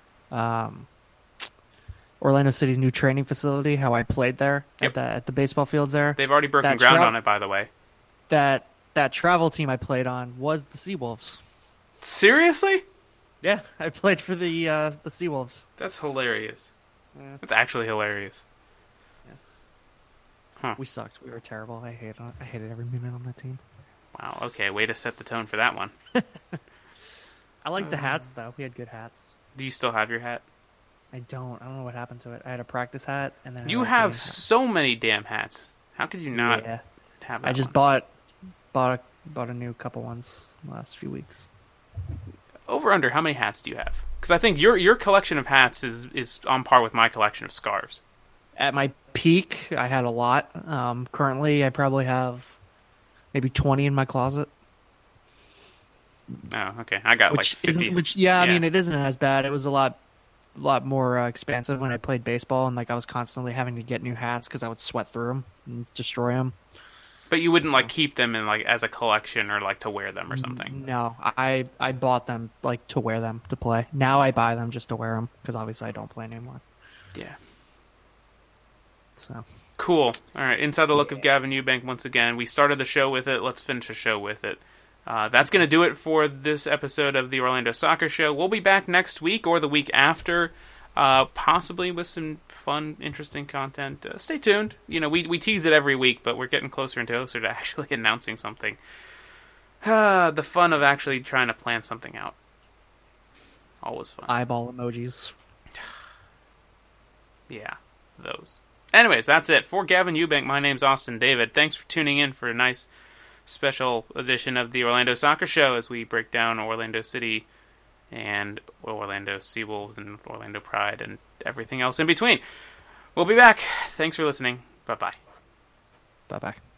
Orlando City's new training facility? How I played there at the baseball fields there. They've already broken ground on it, by the way. That travel team I played on was the Seawolves. Seriously? Yeah, I played for the Seawolves. That's hilarious. Yeah. That's actually hilarious. Yeah. Huh. We sucked. We were terrible. I hated every minute on that team. Wow. Okay, way to set the tone for that one. I like the hats though. We had good hats. Do you still have your hat? I don't know what happened to it. I had a practice hat, and then you have so many damn hats. How could you not have that? I just bought a new couple ones in the last few weeks. Over under, how many hats do you have? Because I think your collection of hats is on par with my collection of scarves. At my peak, I had a lot. Currently, I probably have maybe 20 in my closet. Oh, okay. I got like 50. I mean, it isn't as bad. It was a lot more expansive when I played baseball, and like I was constantly having to get new hats because I would sweat through them and destroy them. But you wouldn't like keep them in like as a collection or like to wear them or something. No, I bought them like to wear them to play. Now I buy them just to wear them because obviously I don't play anymore. Yeah. So cool. All right, inside the look of Gavin Eubank once again. We started the show with it. Let's finish the show with it. That's going to do it for this episode of the Orlando Soccer Show. We'll be back next week or the week after, possibly with some fun, interesting content. Stay tuned. You know, we tease it every week, but we're getting closer and closer to actually announcing something. The fun of actually trying to plan something out. Always fun. Eyeball emojis. Yeah, those. Anyways, that's it. For Gavin Eubank, my name's Austin David. Thanks for tuning in for a nice special edition of the Orlando Soccer Show as we break down Orlando City and Orlando Seawolves and Orlando Pride and everything else in between. We'll be back. Thanks for listening. Bye-bye. Bye-bye.